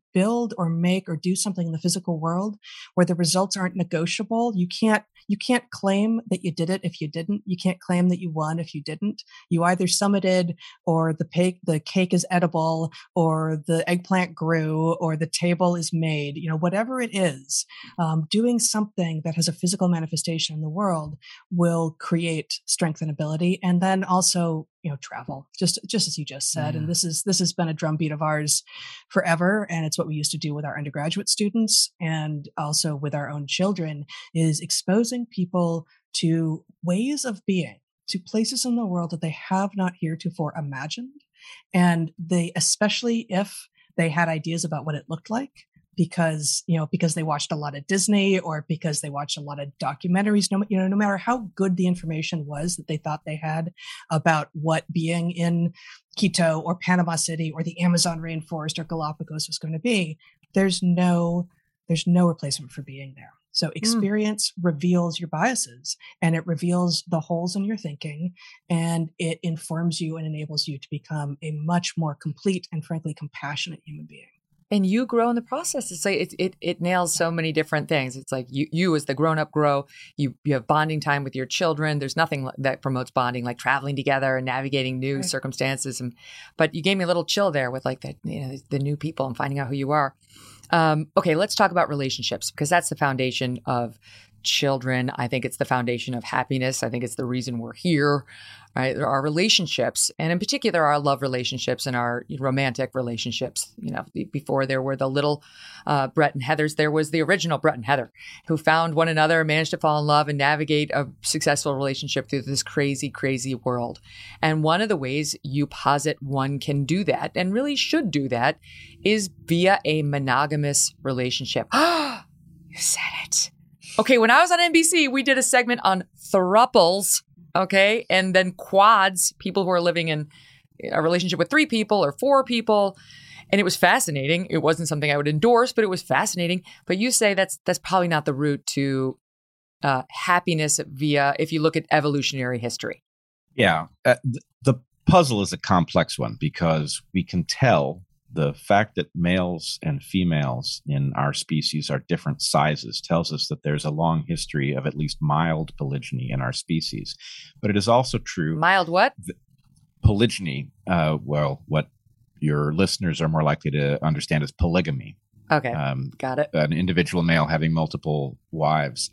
build or make or do something in the physical world where the results aren't negotiable, you can't you can't claim that you did it if you didn't. You can't claim that you won if you didn't. You either summited, or the cake the cake is edible, or the eggplant grew, or the table is made. You know, whatever it is, um, doing something that has a physical manifestation in the world will create strength and ability, and then also, you know, travel, just just as you just said. Yeah. And this is this has been a drumbeat of ours forever, and it's what we used to do with our undergraduate students and also with our own children, is exposing people to ways of being, to places in the world that they have not heretofore imagined, and they, especially if they had ideas about what it looked like, because, you know, because they watched a lot of Disney, or because they watched a lot of documentaries, no, you know, no matter how good the information was that they thought they had about what being in Quito or Panama City or the Amazon rainforest or Galapagos was going to be, there's no, there's no replacement for being there. So experience mm. reveals your biases, and it reveals the holes in your thinking, and it informs you and enables you to become a much more complete and frankly compassionate human being. And you grow in the process. It's like it it it nails so many different things. It's like you you as the grown up grow. You you have bonding time with your children. There's nothing that promotes bonding like traveling together and navigating new right. circumstances. And but you gave me a little chill there with like the you know the new people and finding out who you are. Um, okay, let's talk about relationships, because that's the foundation of children. I think it's the foundation of happiness. I think it's the reason we're here, right? There are relationships, and in particular, our love relationships and our romantic relationships. You know, before there were the little uh, Brett and Heathers, there was the original Brett and Heather who found one another, managed to fall in love and navigate a successful relationship through this crazy, crazy world. And one of the ways you posit one can do that, and really should do that, is via a monogamous relationship. Ah, you said it. Okay, when I was on N B C, we did a segment on thruples, okay, and then quads, people who are living in a relationship with three people or four people, and it was fascinating. It wasn't something I would endorse, but it was fascinating. But you say that's that's probably not the route to uh, happiness via, if you look at evolutionary history. Yeah, uh, th- the puzzle is a complex one, because we can tell the fact that males and females in our species are different sizes tells us that there's a long history of at least mild polygyny in our species. But it is also true. Mild what? Th- polygyny, uh, well, what your listeners are more likely to understand as polygamy. Okay, um, got it. An individual male having multiple wives.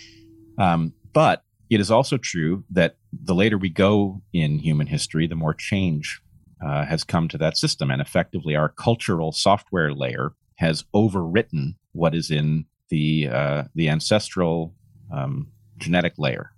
Um, but it is also true that the later we go in human history, the more change Uh, has come to that system, and effectively our cultural software layer has overwritten what is in the uh, the ancestral um, genetic layer.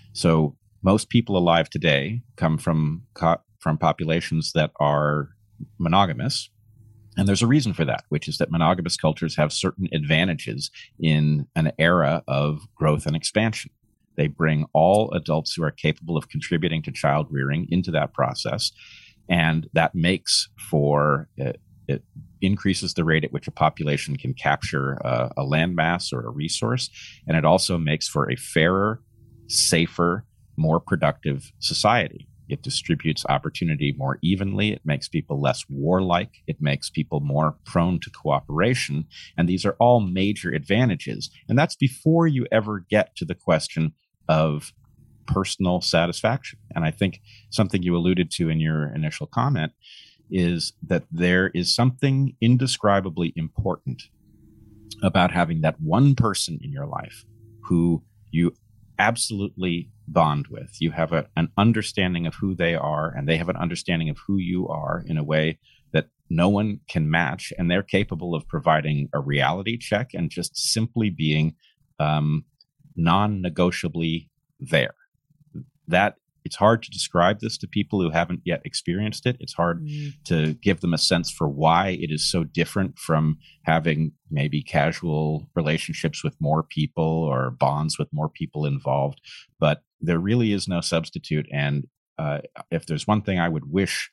So most people alive today come from co- from populations that are monogamous, and there's a reason for that, which is that monogamous cultures have certain advantages in an era of growth and expansion. They bring all adults who are capable of contributing to child rearing into that process. And that makes for, it, it increases the rate at which a population can capture uh, a landmass or a resource. And it also makes for a fairer, safer, more productive society. It distributes opportunity more evenly. It makes people less warlike. It makes people more prone to cooperation. And these are all major advantages. And that's before you ever get to the question of personal satisfaction. And I think something you alluded to in your initial comment is that there is something indescribably important about having that one person in your life who you absolutely bond with. You have a, an understanding of who they are, and they have an understanding of who you are in a way that no one can match. And they're capable of providing a reality check and just simply being um, non-negotiably there. That it's hard to describe this to people who haven't yet experienced it. It's hard mm. to give them a sense for why it is so different from having maybe casual relationships with more people or bonds with more people involved. But there really is no substitute. And uh, if there's one thing I would wish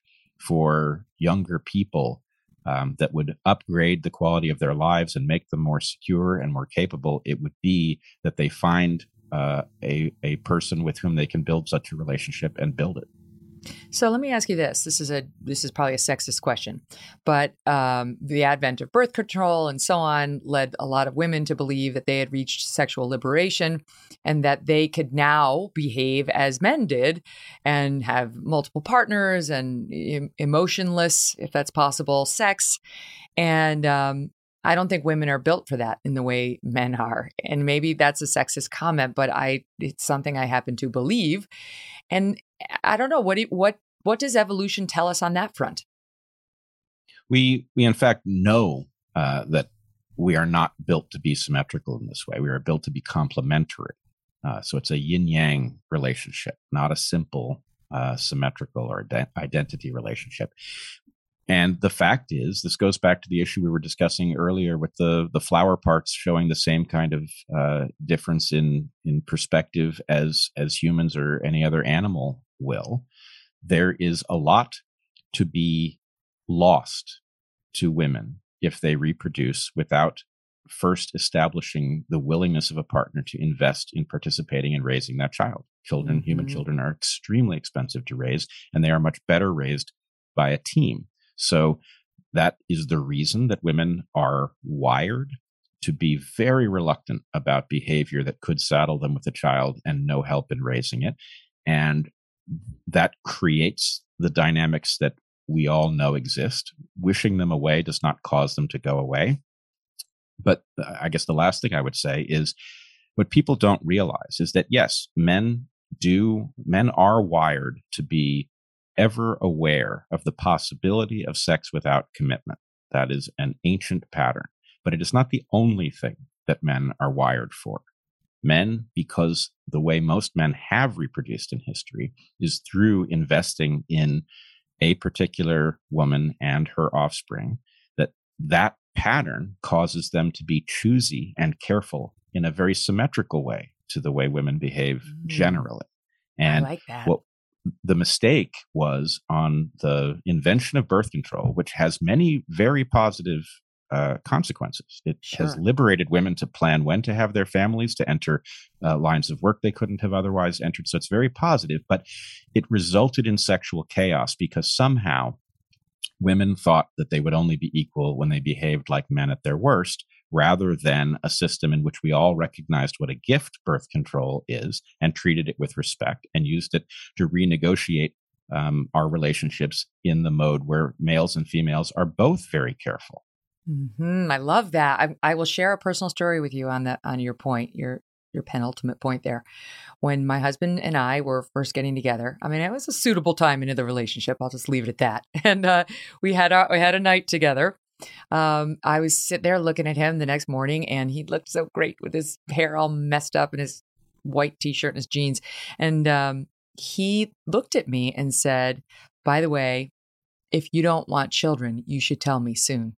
for younger people um, that would upgrade the quality of their lives and make them more secure and more capable, it would be that they find Uh, a a person with whom they can build such a relationship and build it. So let me ask you this. This is a this is probably a sexist question, but um, the advent of birth control and so on led a lot of women to believe that they had reached sexual liberation and that they could now behave as men did and have multiple partners and em- emotionless, if that's possible, sex. And um, I don't think women are built for that in the way men are. And maybe that's a sexist comment, but I it's something I happen to believe. And I don't know, what do you, what what does evolution tell us on that front? We we in fact know uh, that we are not built to be symmetrical in this way. We are built to be complementary. Uh, so it's a yin yang relationship, not a simple uh, symmetrical or ident- identity relationship. And the fact is, this goes back to the issue we were discussing earlier with the the flower parts showing the same kind of uh, difference in in perspective as as humans or any other animal will. There is a lot to be lost to women if they reproduce without first establishing the willingness of a partner to invest in participating in raising that child. Children, mm-hmm. human children, are extremely expensive to raise, and they are much better raised by a team. So that is the reason that women are wired to be very reluctant about behavior that could saddle them with a child and no help in raising it. And that creates the dynamics that we all know exist. Wishing them away does not cause them to go away. But I guess the last thing I would say is what people don't realize is that, yes, men do, men are wired to be ever aware of the possibility of sex without commitment. That is an ancient pattern, but it is not the only thing that men are wired for. Men, because the way most men have reproduced in history is through investing in a particular woman and her offspring, that that pattern causes them to be choosy and careful in a very symmetrical way to the way women behave mm. generally. And I like that. What the mistake was on the invention of birth control, which has many very positive uh, consequences. It Sure. has liberated women to plan when to have their families, to enter uh, lines of work they couldn't have otherwise entered. So it's very positive, but it resulted in sexual chaos because somehow women thought that they would only be equal when they behaved like men at their worst, rather than a system in which we all recognized what a gift birth control is and treated it with respect and used it to renegotiate um, our relationships in the mode where males and females are both very careful. Mm-hmm. I love that. I, I will share a personal story with you on that, on your point, your your penultimate point there. When my husband and I were first getting together, I mean, it was a suitable time into the relationship. I'll just leave it at that. And uh, we had our, we had a night together. Um, I was sitting there looking at him the next morning, and he looked so great with his hair all messed up and his white t-shirt and his jeans. And um, he looked at me and said, "By the way, if you don't want children, you should tell me soon."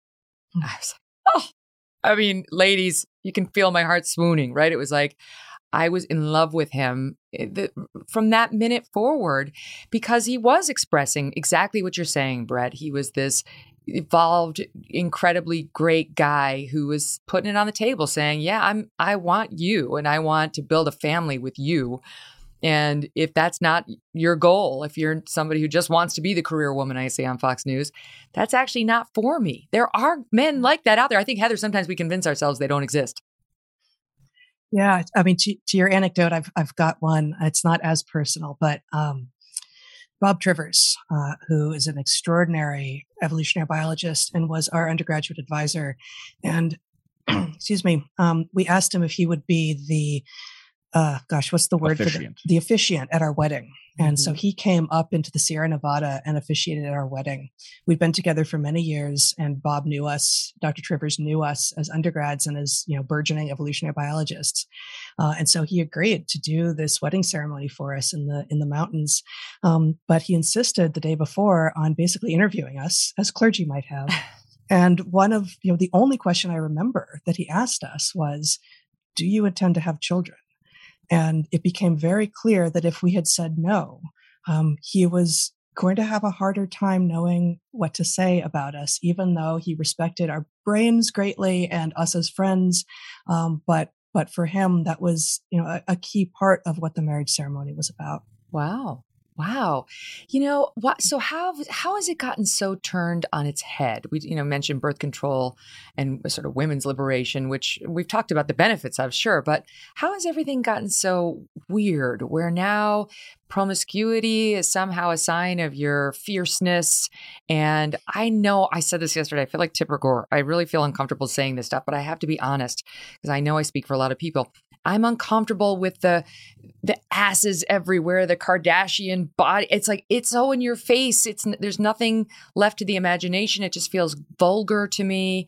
Mm. I was like, oh, I mean, ladies, you can feel my heart swooning, right? It was like, I was in love with him from that minute forward because he was expressing exactly what you're saying, Brett. He was this evolved, incredibly great guy who was putting it on the table saying, yeah, I'm, I want you and I want to build a family with you. And if that's not your goal, if you're somebody who just wants to be the career woman I say on Fox News, that's actually not for me. There are men like that out there. I think, Heather, sometimes we convince ourselves they don't exist. Yeah. I mean, to, to your anecdote, I've, I've got one. It's not as personal, but, um, Bob Trivers, uh, who is an extraordinary evolutionary biologist and was our undergraduate advisor. And, excuse me, um, we asked him if he would be the, uh, gosh, what's the word officiant. for the, the officiant at our wedding. And mm-hmm. so he came up into the Sierra Nevada and officiated at our wedding. We'd been together for many years, and Bob knew us, Doctor Trivers knew us as undergrads and as, you know, burgeoning evolutionary biologists. Uh, and so he agreed to do this wedding ceremony for us in the in the mountains. Um, but he insisted the day before on basically interviewing us, as clergy might have. And one of, you know, the only question I remember that he asked us was, "Do you intend to have children?" And it became very clear that if we had said no, um, he was going to have a harder time knowing what to say about us, even though he respected our brains greatly and us as friends. Um, but but for him, that was, you know, a, a key part of what the marriage ceremony was about. Wow. Wow. You know, what, so how how has it gotten so turned on its head? We, you know, mentioned birth control and sort of women's liberation, which we've talked about the benefits of, sure, but how has everything gotten so weird where now promiscuity is somehow a sign of your fierceness? And I know I said this yesterday, I feel like Tipper Gore. I really feel uncomfortable saying this stuff, but I have to be honest because I know I speak for a lot of people. I'm uncomfortable with the the asses everywhere, the Kardashian body. It's like, it's so in your face. It's there's nothing left to the imagination. It just feels vulgar to me.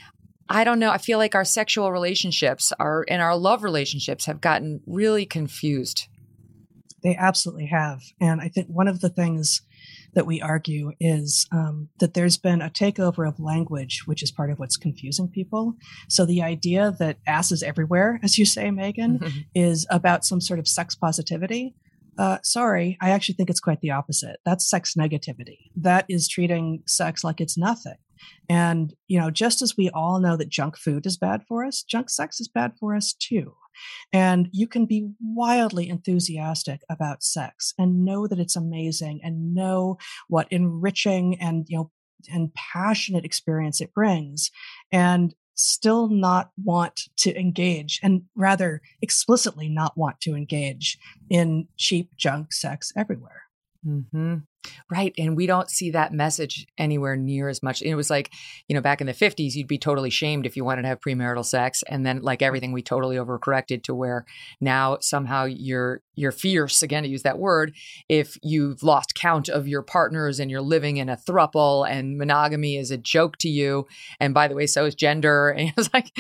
I don't know. I feel like our sexual relationships our and our love relationships have gotten really confused. They absolutely have. And I think one of the things that we argue is um, that there's been a takeover of language, which is part of what's confusing people. So the idea that ass is everywhere, as you say, Megan, mm-hmm. is about some sort of sex positivity. Uh, sorry, I actually think it's quite the opposite. That's sex negativity. That is treating sex like it's nothing. And, you know, just as we all know that junk food is bad for us, junk sex is bad for us too. And you can be wildly enthusiastic about sex and know that it's amazing and know what enriching and, you know, and passionate experience it brings, and still not want to engage, and rather explicitly not want to engage in cheap junk sex everywhere. Mm-hmm. Right. And we don't see that message anywhere near as much. It was like, you know, back in the fifties, you'd be totally shamed if you wanted to have premarital sex. And then like everything, we totally overcorrected to where now somehow you're you're fierce, again, to use that word, if you've lost count of your partners and you're living in a throuple and monogamy is a joke to you. And by the way, so is gender. And it's like,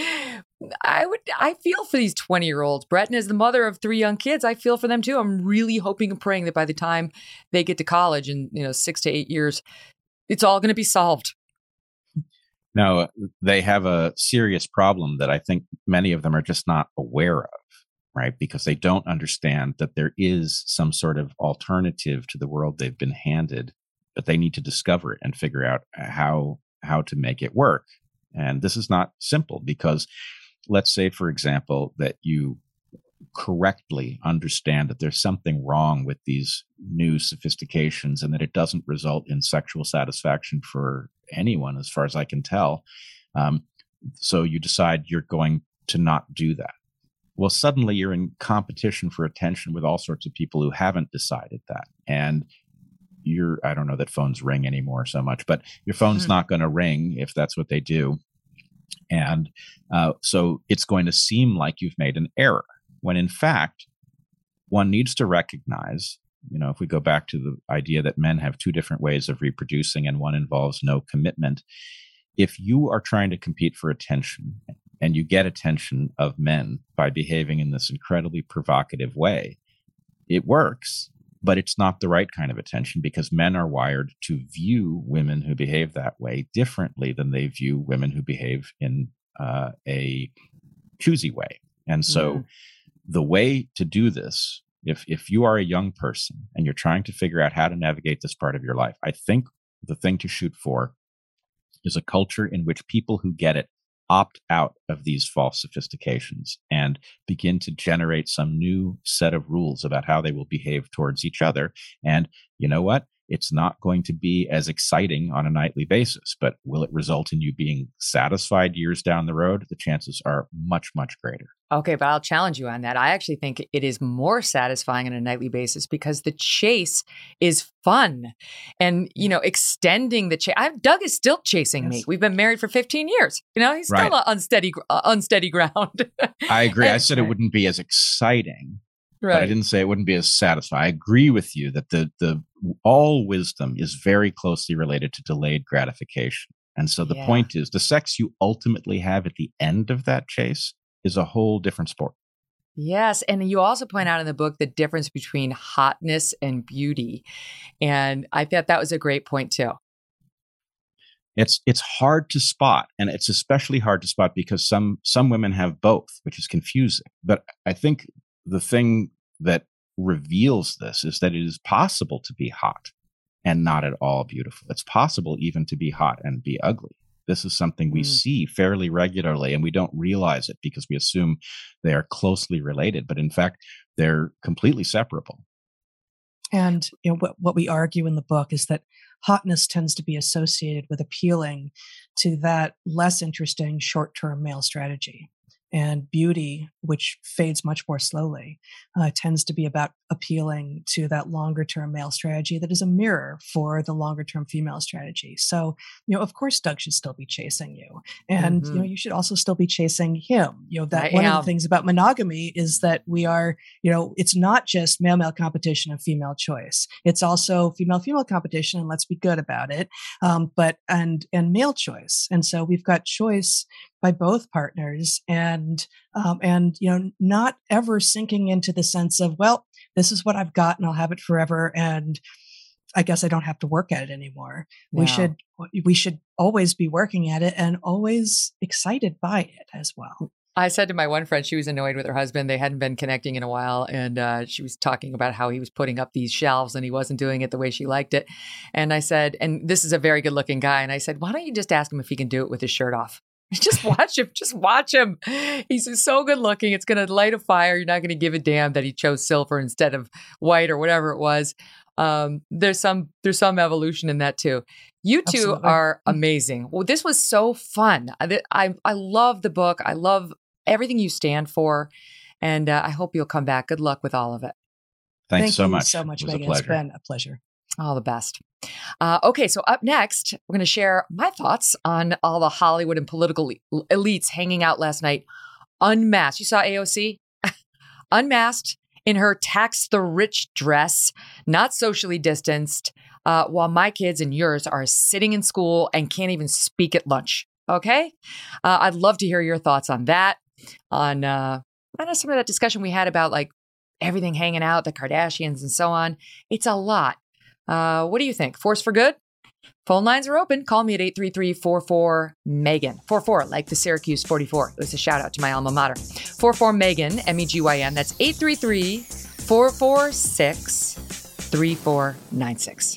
I would, I feel for these twenty year olds, Brett, and as the mother of three young kids, I feel for them too. I'm really hoping and praying that by the time they get to college in, you know, six to eight years, it's all going to be solved. No, they have a serious problem that I think many of them are just not aware of, right? Because they don't understand that there is some sort of alternative to the world they've been handed, but they need to discover it and figure out how, how to make it work. And this is not simple because let's say, for example, that you correctly understand that there's something wrong with these new sophistications and that it doesn't result in sexual satisfaction for anyone, as far as I can tell. Um, so you decide you're going to not do that. Well, suddenly you're in competition for attention with all sorts of people who haven't decided that. And you're, I don't know that phones ring anymore so much, but your phone's mm-hmm. not going to ring if that's what they do. And uh, so it's going to seem like you've made an error, when in fact, one needs to recognize, you know, if we go back to the idea that men have two different ways of reproducing and one involves no commitment, if you are trying to compete for attention and you get attention of men by behaving in this incredibly provocative way, it works. But it's not the right kind of attention because men are wired to view women who behave that way differently than they view women who behave in uh, a choosy way. And so mm-hmm. the way to do this, if if you are a young person and you're trying to figure out how to navigate this part of your life, I think the thing to shoot for is a culture in which people who get it opt out of these false sophistications and begin to generate some new set of rules about how they will behave towards each other. And you know what? It's not going to be as exciting on a nightly basis, but will it result in you being satisfied years down the road? The chances are much, much greater. Okay, but I'll challenge you on that. I actually think it is more satisfying on a nightly basis because the chase is fun. And, you know, extending the chase. Doug is still chasing yes. me. We've been married for fifteen years. You know, he's still right. on unsteady, uh, unsteady ground. I agree. and, I said it wouldn't be as exciting. Right. But I didn't say it wouldn't be as satisfying. I agree with you that the the all wisdom is very closely related to delayed gratification. And so the yeah. point is, the sex you ultimately have at the end of that chase is a whole different sport. Yes. And you also point out in the book the difference between hotness and beauty. And I thought that was a great point too. It's it's hard to spot, and it's especially hard to spot because some some women have both, which is confusing. But I think the thing that reveals this is that it is possible to be hot and not at all beautiful. It's possible even to be hot and be ugly. This is something we mm. see fairly regularly, and we don't realize it because we assume they are closely related. But in fact, they're completely separable. And you know what, what we argue in the book is that hotness tends to be associated with appealing to that less interesting short-term male strategy. And beauty, which fades much more slowly, uh, tends to be about appealing to that longer-term male strategy that is a mirror for the longer-term female strategy. So, you know, of course, Doug should still be chasing you, and mm-hmm. you know, you should also still be chasing him. You know, that I one am. of the things about monogamy is that we are, you know, it's not just male-male competition and female choice. It's also female-female competition, and let's be good about it. Um, but and and male choice, and so we've got choice by both partners, and um, and you know, not ever sinking into the sense of, well, this is what I've got and I'll have it forever, and I guess I don't have to work at it anymore. No. We should we should always be working at it and always excited by it as well. I said to my one friend, she was annoyed with her husband. They hadn't been connecting in a while. And uh, she was talking about how he was putting up these shelves and he wasn't doing it the way she liked it. And I said, and this is a very good looking guy. And I said, why don't you just ask him if he can do it with his shirt off? Just watch him. Just watch him. He's so good looking. It's going to light a fire. You're not going to give a damn that he chose silver instead of white or whatever it was. Um, there's some there's some evolution in that too. You two Absolutely. Are amazing. Well, this was so fun. I, I I love the book. I love everything you stand for, and uh, I hope you'll come back. Good luck with all of it. Thanks Thank so you much. so much, it was Megan. A it's pleasure. been a pleasure. All the best. Uh, okay, so up next, we're going to share my thoughts on all the Hollywood and political elites hanging out last night, unmasked. You saw A O C? Unmasked in her tax the rich dress, not socially distanced, uh, while my kids and yours are sitting in school and can't even speak at lunch. Okay? Uh, I'd love to hear your thoughts on that, on uh, I know some of that discussion we had about like everything hanging out, the Kardashians and so on. It's a lot. Uh, what do you think? Force for good? Phone lines are open. Call me at eight three three, four four, Megan. four four, like the Syracuse forty-four. It was a shout out to my alma mater. four four, Megan, M E G Y N. That's eight three three, four four six, three four nine six.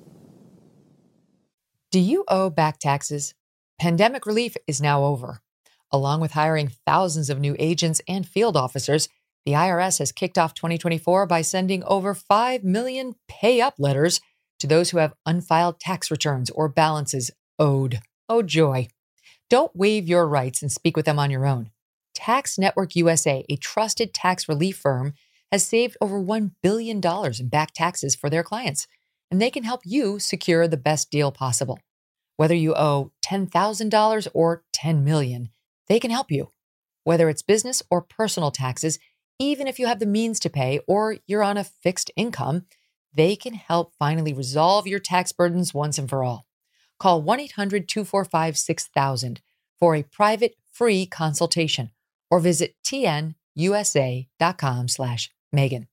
Do you owe back taxes? Pandemic relief is now over. Along with hiring thousands of new agents and field officers, the I R S has kicked off twenty twenty-four by sending over five million pay-up letters to those who have unfiled tax returns or balances owed. Oh, joy. Don't waive your rights and speak with them on your own. Tax Network U S A, a trusted tax relief firm, has saved over one billion dollars in back taxes for their clients, and they can help you secure the best deal possible. Whether you owe ten thousand dollars or ten million dollars, they can help you. Whether it's business or personal taxes, even if you have the means to pay or you're on a fixed income, they can help finally resolve your tax burdens once and for all. Call one eight hundred, two four five, six thousand for a private free consultation or visit tnusa.com slash Megan.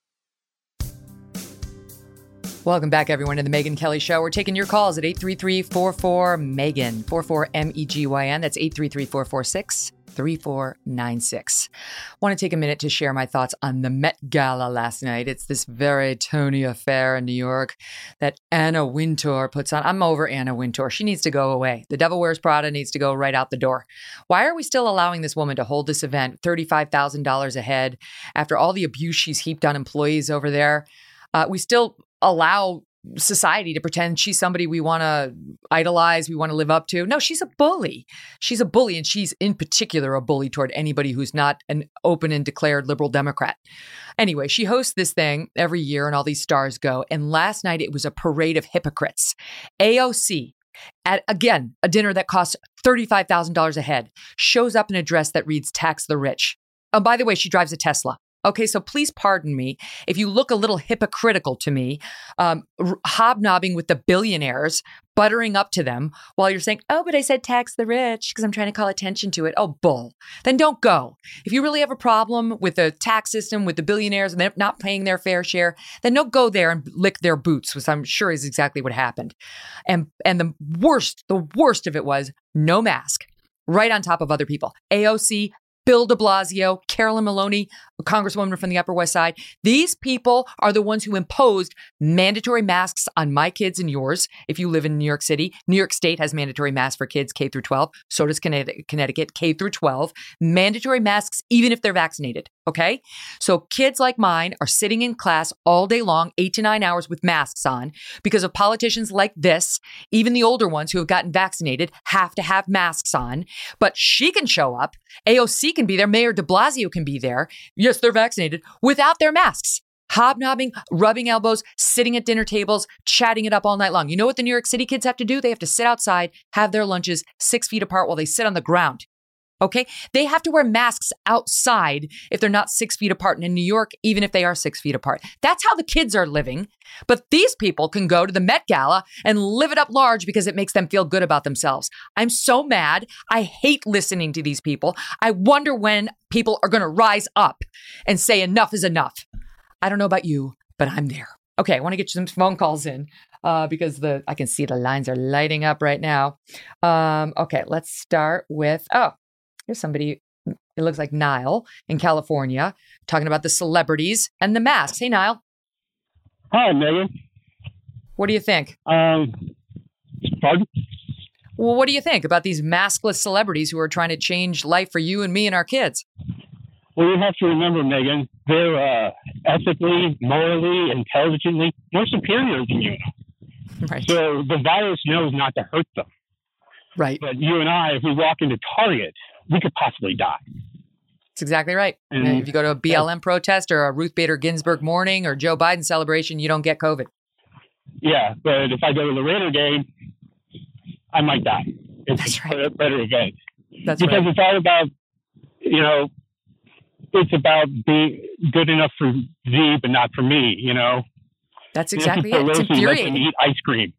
Welcome back, everyone, to the Megyn Kelly Show. We're taking your calls at eight three three, four four, Megan, four four M E G Y N. That's eight three three, four four six, three four nine six. I want to take a minute to share my thoughts on the Met Gala last night. It's this very Tony affair in New York that Anna Wintour puts on. I'm over Anna Wintour. She needs to go away. The Devil Wears Prada needs to go right out the door. Why are we still allowing this woman to hold this event thirty-five thousand dollars a head after all the abuse she's heaped on employees over there? Uh, we still allow society to pretend she's somebody we want to idolize, we want to live up to. No, she's a bully. She's a bully, and she's in particular a bully toward anybody who's not an open and declared liberal Democrat. Anyway, she hosts this thing every year and all these stars go. And last night it was a parade of hypocrites. A O C, at, again, a dinner that costs thirty-five thousand dollars a head, shows up in a dress that reads tax the rich. Oh, by the way, she drives a Tesla. Okay, so please pardon me if you look a little hypocritical to me, um, r- hobnobbing with the billionaires, buttering up to them while you're saying, oh, but I said tax the rich because I'm trying to call attention to it. Oh, bull. Then don't go. If you really have a problem with the tax system, with the billionaires and they're not paying their fair share, then don't go there and lick their boots, which I'm sure is exactly what happened. And, and the worst, the worst of it was no mask, right on top of other people. A O C, Bill de Blasio, Carolyn Maloney, congresswoman from the Upper West Side. These people are the ones who imposed mandatory masks on my kids and yours. If you live in New York City, New York State has mandatory masks for kids K through twelve. So does Connecticut, K through twelve. Mandatory masks, even if they're vaccinated. Okay. So kids like mine are sitting in class all day long, eight to nine hours with masks on because of politicians like this. Even the older ones who have gotten vaccinated have to have masks on. But she can show up. A O C can be there. Mayor de Blasio can be there. Yes, they're vaccinated without their masks. Hobnobbing, rubbing elbows, sitting at dinner tables, chatting it up all night long. You know what the New York City kids have to do? They have to sit outside, have their lunches six feet apart while they sit on the ground. Okay. They have to wear masks outside if they're not six feet apart. And in New York, even if they are six feet apart, that's how the kids are living. But these people can go to the Met Gala and live it up large because it makes them feel good about themselves. I'm so mad. I hate listening to these people. I wonder when people are going to rise up and say enough is enough. I don't know about you, but I'm there. Okay. I want to get some phone calls in uh, because the I can see the lines are lighting up right now. Um, okay. Let's start with, oh, here's somebody, it looks like Niall in California, talking about the celebrities and the masks. Hey, Niall. Hi, Megan. What do you think? Um, pardon? Well, what do you think about these maskless celebrities who are trying to change life for you and me and our kids? Well, you have to remember, Megan, they're uh, ethically, morally, intelligently more superior than you. Right. So the virus knows not to hurt them. Right. But you and I, if we walk into Target, we could possibly die. That's exactly right. And if you go to a B L M protest or a Ruth Bader Ginsburg morning or Joe Biden celebration, you don't get COVID. Yeah, but if I go to the Raider game, I might die. It's That's a right. better event. That's because right. it's all about, you know, it's about being good enough for thee, but not for me, you know? That's exactly it. It's infuriating. Eat ice cream.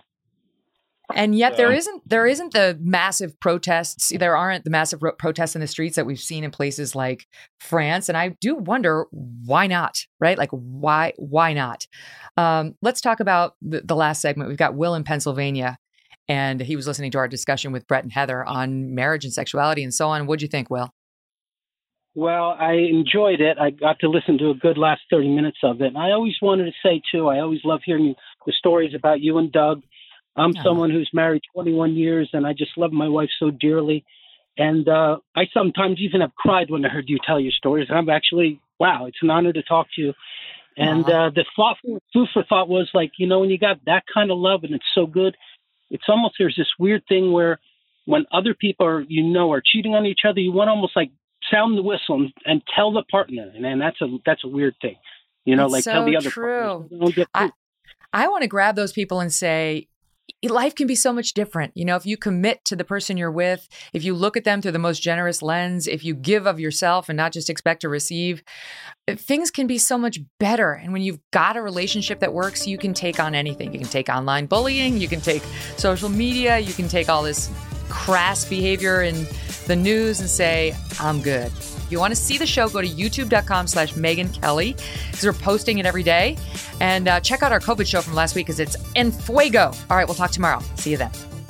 And yet So- there isn't there isn't the massive protests. There aren't the massive ro- protests in the streets that we've seen in places like France. And I do wonder why not, right? Like why why not? Um, let's talk about the, the last segment. We've got Will in Pennsylvania, and he was listening to our discussion with Brett and Heather on marriage and sexuality and so on. What'd you think, Will? Well, I enjoyed it. I got to listen to a good last thirty minutes of it. And I always wanted to say, too, I always love hearing the stories about you and Doug. I'm Oh. someone who's married twenty-one years, and I just love my wife so dearly. And uh, I sometimes even have cried when I heard you tell your stories. And I'm actually, wow, it's an honor to talk to you. And uh, the thought, food for thought was like, you know, when you got that kind of love and it's so good, it's almost, there's this weird thing where when other people are, you know, are cheating on each other, you want to almost like sound the whistle and, and tell the partner. And, and that's a, that's a weird thing, you know, It's like so tell the other true. partner. So they don't get I, I want to grab those people and say, life can be so much different. You know, if you commit to the person you're with, if you look at them through the most generous lens, if you give of yourself and not just expect to receive, things can be so much better. And when you've got a relationship that works, you can take on anything. You can take online bullying, you can take social media, you can take all this crass behavior in the news and say, I'm good. If you want to see the show, go to youtube.com slash Megan Kelly because we're posting it every day. And uh, check out our COVID show from last week because it's en fuego. All right, we'll talk tomorrow. See you then.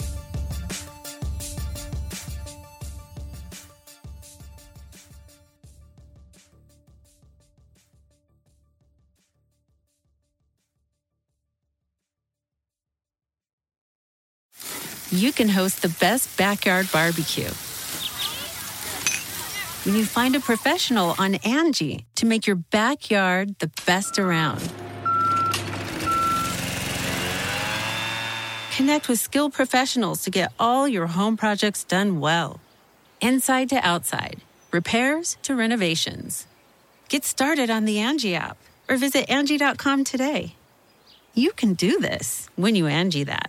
You can host the best backyard barbecue when you find a professional on Angie to make your backyard the best around. Connect with skilled professionals to get all your home projects done well. Inside to outside, repairs to renovations. Get started on the Angie app or visit Angie dot com today. You can do this when you Angie that.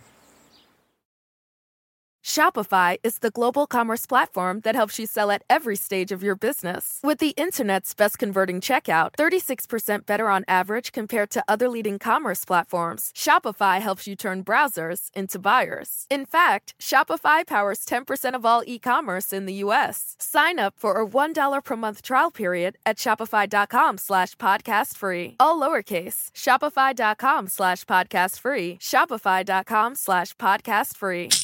Shopify is the global commerce platform that helps you sell at every stage of your business. With the internet's best converting checkout, thirty-six percent better on average compared to other leading commerce platforms, Shopify helps you turn browsers into buyers. In fact, Shopify powers ten percent of all e-commerce in the U S. Sign up for a one dollar per month trial period at shopify.com slash podcast free. All lowercase, shopify.com slash podcast free, shopify.com slash podcast free.